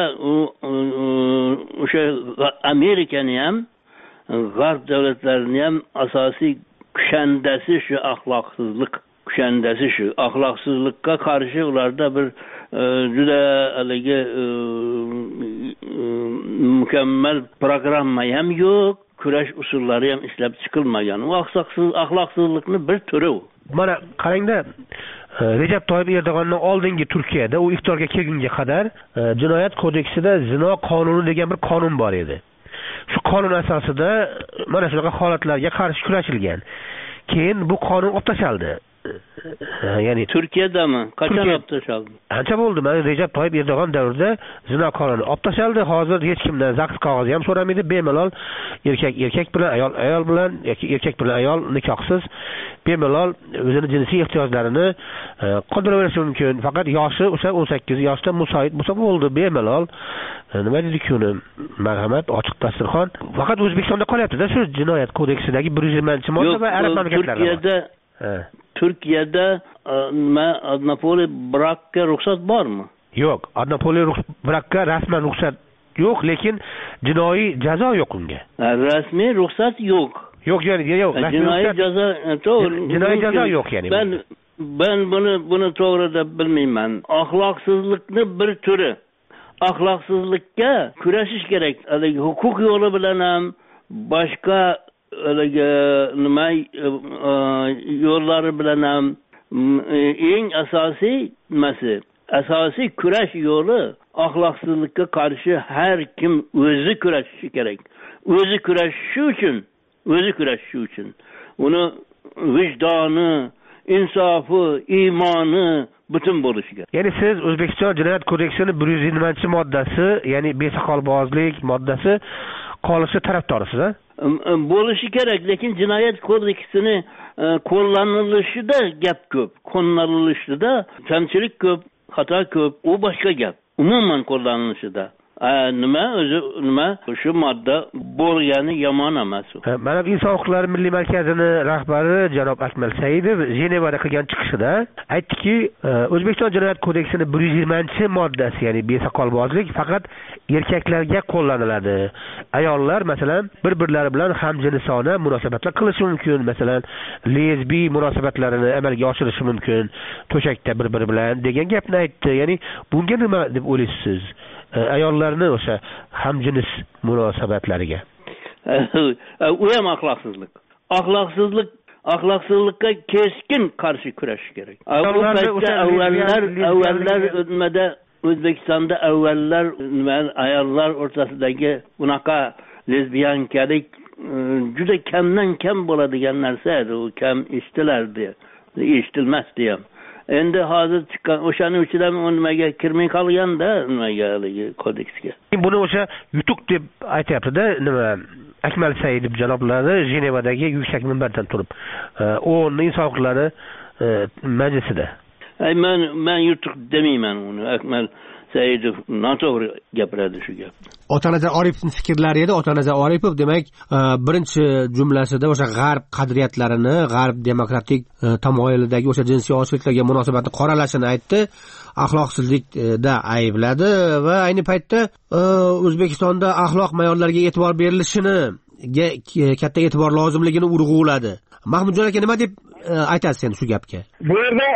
o'sha Amerikani ham, g'arb davlatlarini ham asosiy kushandasi shu axloqsizlik. Kushandasi shu. Axloqsizlikka qarshi ularda bir juda haligi mukammal programma ham yo'q, kurash usullari ham ishlab chiqilmagan. U axloqsizlikni bir turi. Mana qarangda, Recep Tayyip Erdo'g'onning oldingi Turkiyada u iftorga kelgunga qadar jinoyat kodeksida zino qonuni degan bir qonun bor edi. Shu qonun asosida mana shunaqa holatlarga qarshi kurashilgan. Keyin bu qonun olib tashlandi. Ya'ni Turkiyadami? Qachon olib tashlandi? Ancha bo'ldi. Mana Recep Tayyip Erdo'g'on davrida zino qonuni olib tashlandi. Hozir hech kimdan zax qog'ozi ham so'ramaydi. Bemalol erkak bilan ayol bilan yoki erkak bilan ayol nikohsiz bemalol o'zini jinsiy ehtiyojlarini qondiraverishi mumkin. Faqat yoshi o'sha 18 yoshda musoid bo'lsa bo'ldi, bemalol. Nima deydi-ku uni? Marhamat, ochiq dasturxon. Faqat O'zbekistonda qolyapti-da shu jinoyat kodeksidagi 120-modda va arab mamlakatlarida. Turkiyada однополый brakka ruxsat bormi? Yo'q, однополый brakka rasman ruxsat yo'q, lekin jinoiy jazo yo'q unga. Rasmiy ruxsat yo'q. Yo'q, yo'q. Jinoiy jazo to'g'ri. Jinoiy jazo yo'q ya'ni. Ben buni to'g'ri deb bilmayman. Axloqsizlikni bir turi. Axloqsizlikka kurashish kerak. Huquq yo'li bilan ham boshqa nima yo'llari bilan ham eng asosiy kurash yo'li axloqsizlikka qarshi har kim o'zi kurashishi kerak. O'zi kurashishi uchun uni vijdoni, insofi, iymoni butun bo'lishi kerak. Ya'ni siz O'zbekiston Jinoyat kodeksining 120-moddasi, ya'ni besoqolbozlik moddasi qolishi tarafdorisiz, bo'lishi kerak, lekin jinoyat kodeksini qo'llanilishida gap ko'p, qo'llanilishida kamchilik ko'p, xato ko'p, u boshqa gap. Umuman qo'llanilishida nima shu modda bo'lgani yomon emas. Mana Inson huquqlari milliy markazini rahbari janob Akmal Saidov Jenevada qilgan chiqishida aytdiki, O'zbekiston jinoyat kodeksining 120-moddasi, ya'ni besoqolbozlik faqat erkaklarga qo'llaniladi. Ayollar masalan bir-birlari bilan hamjinsona munosabatlar qilishi mumkin, masalan lezbiy munosabatlarini amalga oshirishi mumkin, to'shakda bir-biri bilan degan gapni aytdi. Ya'ni bunga nima deb o'ylaysiz? Ayollarni o'sha hamjins munosabatlariga. U ham axloqsizlikka keskin qarshi kurashish kerak. Avvallar o'tmada O'zbekistonda ayollar o'rtasidagi unaqa lezbiyankalik juda kamdan kam bo'ladigan narsa edi. U kam eshitilmasdi ham. Endi hozir chiqqan o'shaning ichidan nimaga kirmay qolganda nimaga kodeksga. Buni o'sha yutuq deb aytyapti-da, nima Akmal Saidov janoblari Jenevadagi yuksak minbardan turib, o'nning inson huquqlari majlisida. Men yutuq demayman uni. Akmal Saidov noto'g'ri gapiradi shu gapni. Otanazar Oripovning fikrlari edi. Otanazar Oripov demak birinchi jumlasida o'sha g'arb qadriyatlarini, g'arb demokratik tamoyilidagi o'sha jinsiy ochiqliklarga munosabatni qoralashini aytdi, axloqsizlikda aybladi va ayni paytda O'zbekistonda axloq me'yorlariga e'tibor berilishini katta e'tibor lozimligini urg'uladi. Mahmudjon aka, nima deb aytasiz endi shu gapga? Bu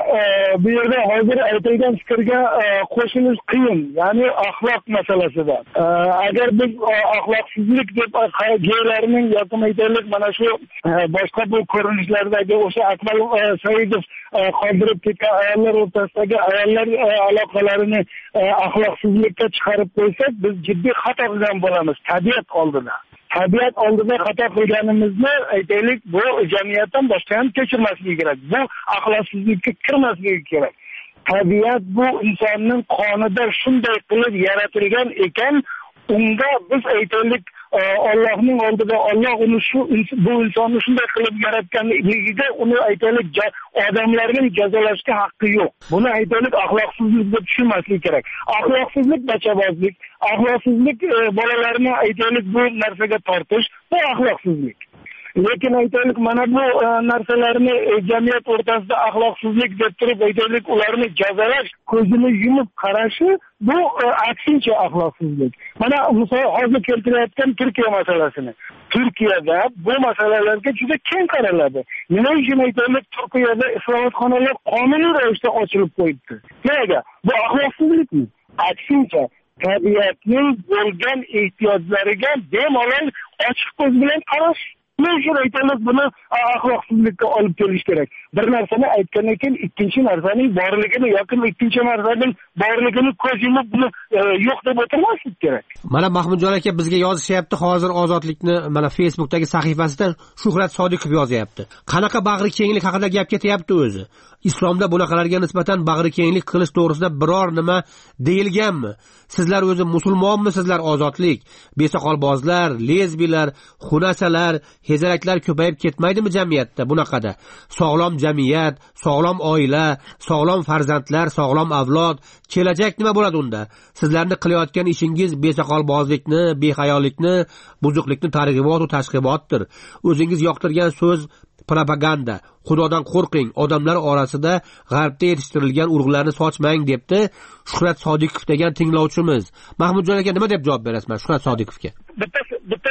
yerda hozir aytilgan fikrga qo'shilish qiyin, ya'ni axloq masalasida. Agar biz axloqsizlik deb geylarning yoki aytaylik mana shu boshqa bu ko'rinishlardagi o'sha Akmal Saidov qoldirib ketgan ayollar o'rtasidagi ayollar aloqalarini axloqsizlikka chiqarib qo'ysak, biz jiddiy xato qilgan bo'lamiz tabiat oldida. Tabiat oldida xato qilganimizni aytaylik, bu jamiyatdan boshqa ham kechirmasligi kerak. Bu axloqsizlikka kirmasligi kerak. Tabiat bu insonning qonida shunday qilib yaratilgan ekan, unga biz aytaylik Allohning oldida Alloh uni bu insonni shunday qilib yaratganligiga uni aytaylik odamlarning jazolashga haqqi yo'q. Buni aytaylik axloqsizlik deb tushunmaslik kerak. Axloqsizlik bachabozlik, axloqsizlik bolalarni aytaylik bu narsaga tortish, bu axloqsizlik. Lekin aytaylik mana bu narsalarni jamiyat o'rtasida axloqsizlik deb turib aytaylik ularni jazolash, ko'zini yumib qarashi, bu aksincha axloqsizlik. Mana misol hozir keltirayotgan Turkiya masalasini. Turkiyada bu masalalarga juda keng qaraladi. Nima uchun aytaylik Turkiyada islomxonalar qonuniy ravishda ochilib qo'yibdi? Nega? Bu axloqsizlikmi? Aksincha tabiatning bo'lgan ehtiyojlariga bemalol ochiq ko'z bilan qarash. Men shu aytaylik buni axloqsizlikka olib kelish kerak. Bir narsani aytgandan keyin ikkinchi narsaning borligini yoki ikkinchi narsaning borligini ko'z yumib buni yo'q deb o'tirmaslik kerak. Mana Mahmudjon aka bizga yozishyapti, hozir Ozodlikni mana Facebookdagi sahifasida Shuhrat Sodiqov yozyapti. Qanaqa bag'ri kenglik haqida gap ketyapti o'zi? Islomda bunaqalarga nisbatan bag'ri kenglik qilish to'g'risida biror nima deyilganmi? Sizlar o'zi musulmonmisizlar? Ozodlik, besoqolbozlar, lezbiyalar, xunasalar, hezaraklar ko'payib ketmaydimi jamiyatda bunaqada? Sog'lom jamiyat, sog'lom oila, sog'lom farzandlar, sog'lom avlod, kelajak nima bo'ladi unda? Sizlarning qilayotgan ishingiz besoqolbozlikni, behayolikni, buzuqlikni targ'ibot va tashg'ibotdir. O'zingiz yoqtirgan so'z propaganda. Xudodan qo'rqing, odamlar orasida g'arbda yetishtirilgan urug'larni sochmang debdi Shuhrat Sodiqov degan tinglovchimiz. Mahmudjon aka, nima deb javob berasizlar Shuhrat Sodiqovga? Bitta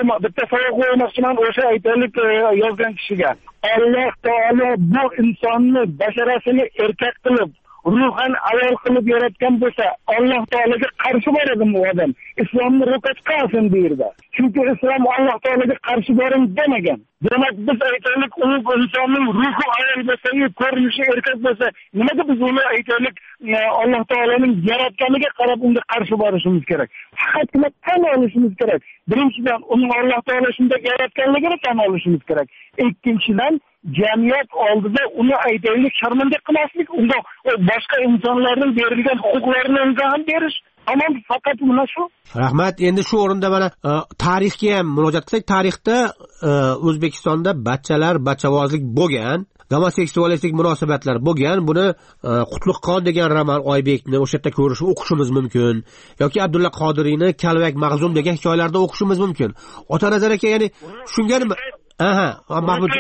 savol qo'ymoqchiman o'sha aytaylik yozgan kishiga. Alloh taolo bu insonni basharasini erkak qilib, ruhan ayol qilib yaratgan bo'lsa, Alloh taologa qarshi boradimi bu odam? Islomni ro'kach qilsin bu yerda. Chunki islom Alloh taologa qarshi boring demagan. Demak biz aytaylik u insonning ruhi ayol bo'lsa, ko'rinishi erkak bo'lsa, nimaga biz uni aytaylik Alloh taoloning yaratganiga qarab unga qarshi borishimiz kerak? Faqatgina tan olishimiz kerak. Birinchidan uning Alloh taolo shunday yaratganligini tan olishimiz kerak. Ikkinchidan jamiyat oldida uni aytaylik sharmanda qilmaslik, unga boshqa insonlarning berilgan huquqlarini unga ham berish. Tamam, faqat mana shu. Rahmat. Endi shu o'rinda mana tarixga ham murojaat qilsak, tarixda O'zbekistonda bachavozlik bo'lgan, gomoseksualistik munosabatlar bo'lgan. Buni Qutlug'xon degan roman Oybekni o'sha yerda ko'rish, o'qishimiz mumkin yoki Abdulla Qodiriyni Kalvak Mag'zum degan hikoyalarda o'qishimiz mumkin. Ota Nazar aka, ya'ni shunga nima? Mahmud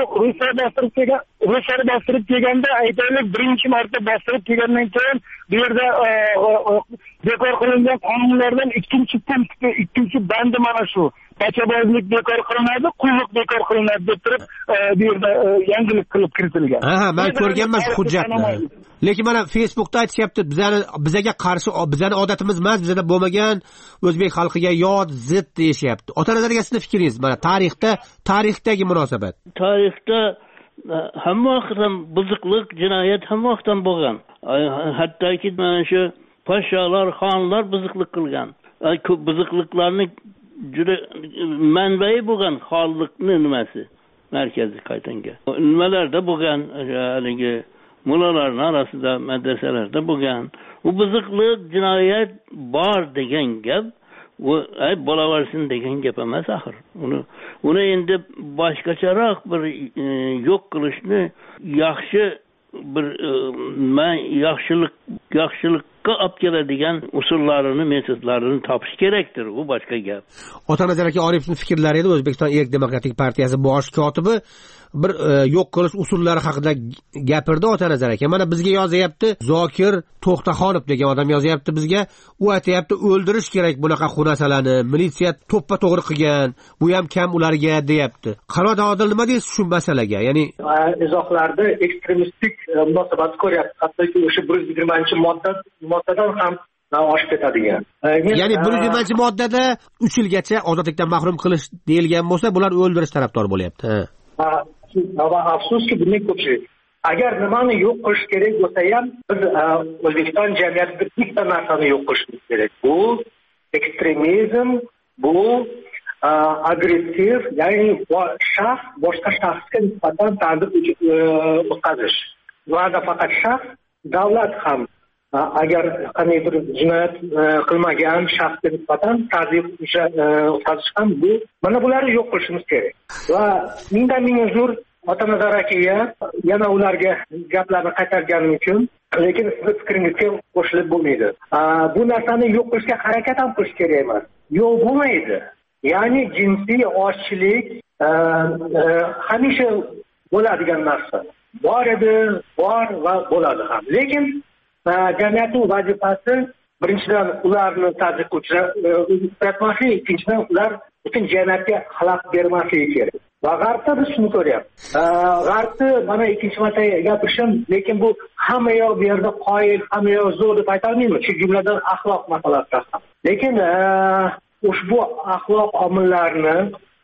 Ruslar bostirib kelganda aytaylik, birinchi marta bostirib kelgandan keyin bu yerda bekor qilingan qonunlardan ikkinchi bandi mana shu. Bachabozlik bekor qilinadi, qulluq bekor qilinadi deb turib bu yerda yangilik qilib kiritilgan. Men ko'rganman shu hujjatni. Lekin mana Facebookda aytishyapti, bizaga qarshi, bizning odatimiz emas, bizda bo'lmagan, o'zbek xalqiga yot, zid deyishyapti. Ota Nazarga sizning fikringiz, mana tarixdagi munosabat. Tarixda hamma vaqtdan buzuqlik, jinoyat hamma vaqtdan bo'lgan. Hattoki mana shu podsholar, xonlar buzuqlik qilgan. Ko'p buzuqliklarni juda manbai bo'lgan xonlikni nimasi markaziy qaytanga. Nimalarda bo'lgan, haligi mulalarning orasida, madrasalarda bo'lgan. U buzuqlik, jinoyat bor degan gap, bo'laversin degan gap emas axir. Uni endi boshqacharoq bir yo'q qilishni yaxshi bir yaxshilikka olib keladigan usullarini, metodlarini topish kerakdir. U boshqa gap. Ota Nazar aka Orifning fikrlari edi. O'zbekiston Erk demokratik partiyasi bosh kotibi bir yo'q qilish usullari haqida gapirdi Ota Nazar aka. Mana bizga yozyapti, Zokir To'xtaxonov degan odam yozyapti bizga. U aytayapti, o'ldirish kerak bunaqa xunasalarni, militsiya to'ppa to'g'ri qilgan, bu ham kam ularga deyapti. Qanot Odil nima deysiz shu masalaga? Ya'ni izohlarda ekstremistik munosabat ko'ryapti. Hattoki o'sha 120-moddadan ham oshib ketadigan. Ya'ni 120-moddada 3 yilgacha ozodlikdan mahrum qilish deyilgan bo'lsa, bular o'ldirish tarafdor bo'lyapti. Va afsuski, bunday ko'pchilik. Agar nimani yo'q qilish kerak bo'lsa ham, biz O'zbekiston jamiyatida bitta narsani yo'q qilishimiz kerak. Bu ekstremizm, bu agressiv, ya'ni shaxs boshqa shaxsga nisbatan ta'dib o'tkazish. Va faqat shaxs, davlat ham agar qandaydir jinoyat qilmagan shaxsga nisbatan ta'dib o'tkazish ham mana bularni yo'q qilishimiz kerak. Va ming uzr Ota Nazar akaga, yana ularga gaplarni qaytarganim uchun, lekin sizni fikringizga qo'shilib bo'lmaydi. Bu narsani yo'q qilishga harakat ham qilish kerak emas. Yo'q bo'lmaydi. Ya'ni jinsiy ochlik hamisha bo'ladigan narsa. Bor edi, bor va bo'ladi ham. Lekin jamiyatning vazifasi birinchidan ularni tadqiq uchratmaslik, ikkinchidan ular butun jamiyatga xalaqit bermasligi kerak. Va G'arbda biz shuni ko'ryapmiz. G'arbda mana ikkinchi marta gapirishim, lekin bu hamma yoq bu yerda qoyil, hamma yoq zo'r deb aytolmayman, shu jumladan axloq masalasida ham. Lekin ushbu axloq omillarini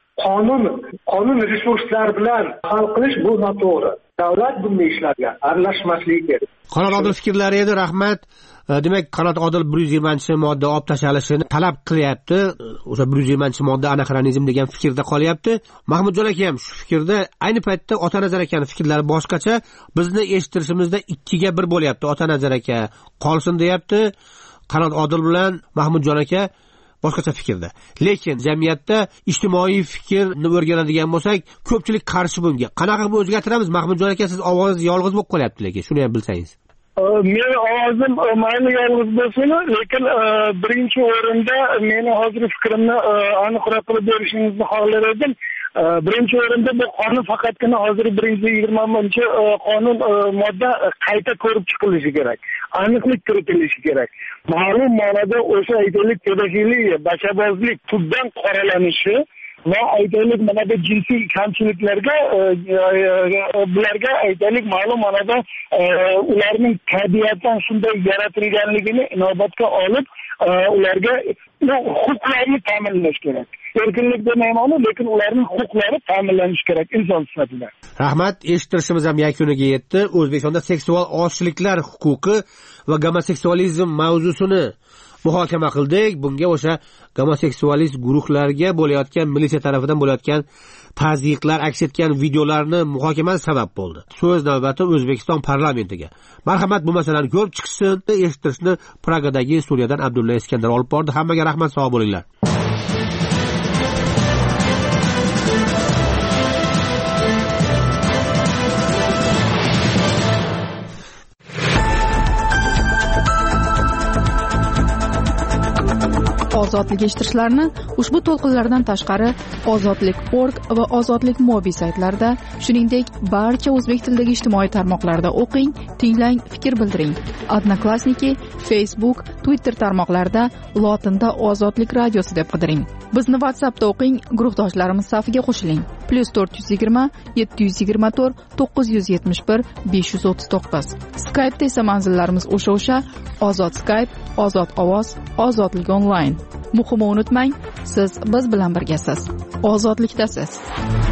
qonun resurslari bilan hal qilish bu noto'g'ri. Davlat bunday ishlarga aralashmasligi kerak. Qanot Odil fikrlari edi, rahmat. Demak, Qanot Odil 120-modda olib tashlashini talab qilyapti. O'sha 120-modda anakronizm degan fikrda qolyapti. Mahmudjon aka ham shu fikrda. Ayni paytda Ota Nazar akaning fikrlari boshqacha. Bizni eshittirishimizda 2ga 1 bo'lyapti. Ota Nazar aka qolsin deyapti. Qanot Odil bilan Mahmudjon aka boshqacha fikrda. Lekin jamiyatda ijtimoiy fikrni o'rganadigan bo'lsak, ko'pchilik qarshi bunga. Qanaqa qilib o'zgartiramiz? Mahmudjon aka, siz ovozingiz yolg'iz bo'lib qolyapti, lekin shuni ham bilsangiz. Men ovozim mayli yolg'iz bo'lsin, lekin birinchi o'rinda meni hozir fikrimni aniqroq qilib berishingizni xohlar edim. Birinchi o'rinda bu qonun faqatgina hozir 120-qonun modda qayta ko'rib chiqilishi kerak. Aniqlik kiritilishi kerak. Ma'lum ma'noda o'sha aytaylik pedofiliya, bachabozlik tubdan qoralanishi va aytaylik mana bu jinsiy kamchiliklarga bularga aytaylik ma'lum ma'noda ularning tabiatan shunday yaratilganligini inobatga olib ularga huquqlarni ta'minlash kerak. Erkinlik demayman, lekin ularning huquqlari ta'minlanishi kerak inson sifatida. Rahmat, eshittirishimiz ham yakuniga yetdi. O'zbekistonda seksual ozchiliklar huquqi va gomoseksualizm mavzusini muhokama qildik. Bunga o'sha gomoseksualist guruhlarga bo'layotgan, militsiya tarafidan bo'layotgan tazyiqlar aks etgan videolarni muhokamasi sabab bo'ldi. So'z navbati O'zbekiston parlamentiga. Marhamat, bu masalani ko'rib chiqsin, eshittirishni Pragadagi Suriyadan Abdulla Iskandar olib bordi. Hammaga rahmat, sog' bo'linglar. Ozodlik eshittirishlarni ushbu to'lqinlardan tashqari ozodlik.org va ozodlik mobil saytlarida, shuningdek barcha o'zbek tilidagi ijtimoiy tarmoqlarda o'qing, tinglang, fikr bildiring. Odnoklassniki, Facebook, Twitter tarmoqlarida lotinda Ozodlik radiosi deb qidiring. Bizni WhatsAppda o'qing, guruhdoshlarimiz safiga qo'shiling. +420 724 971 539. Skype'da esa manzillarimiz o'sha Ozod Skype, Ozod ovoz, Ozodlik onlayn. Muhimi unutmang, siz biz bilan birgasiz. Ozodlikdasiz.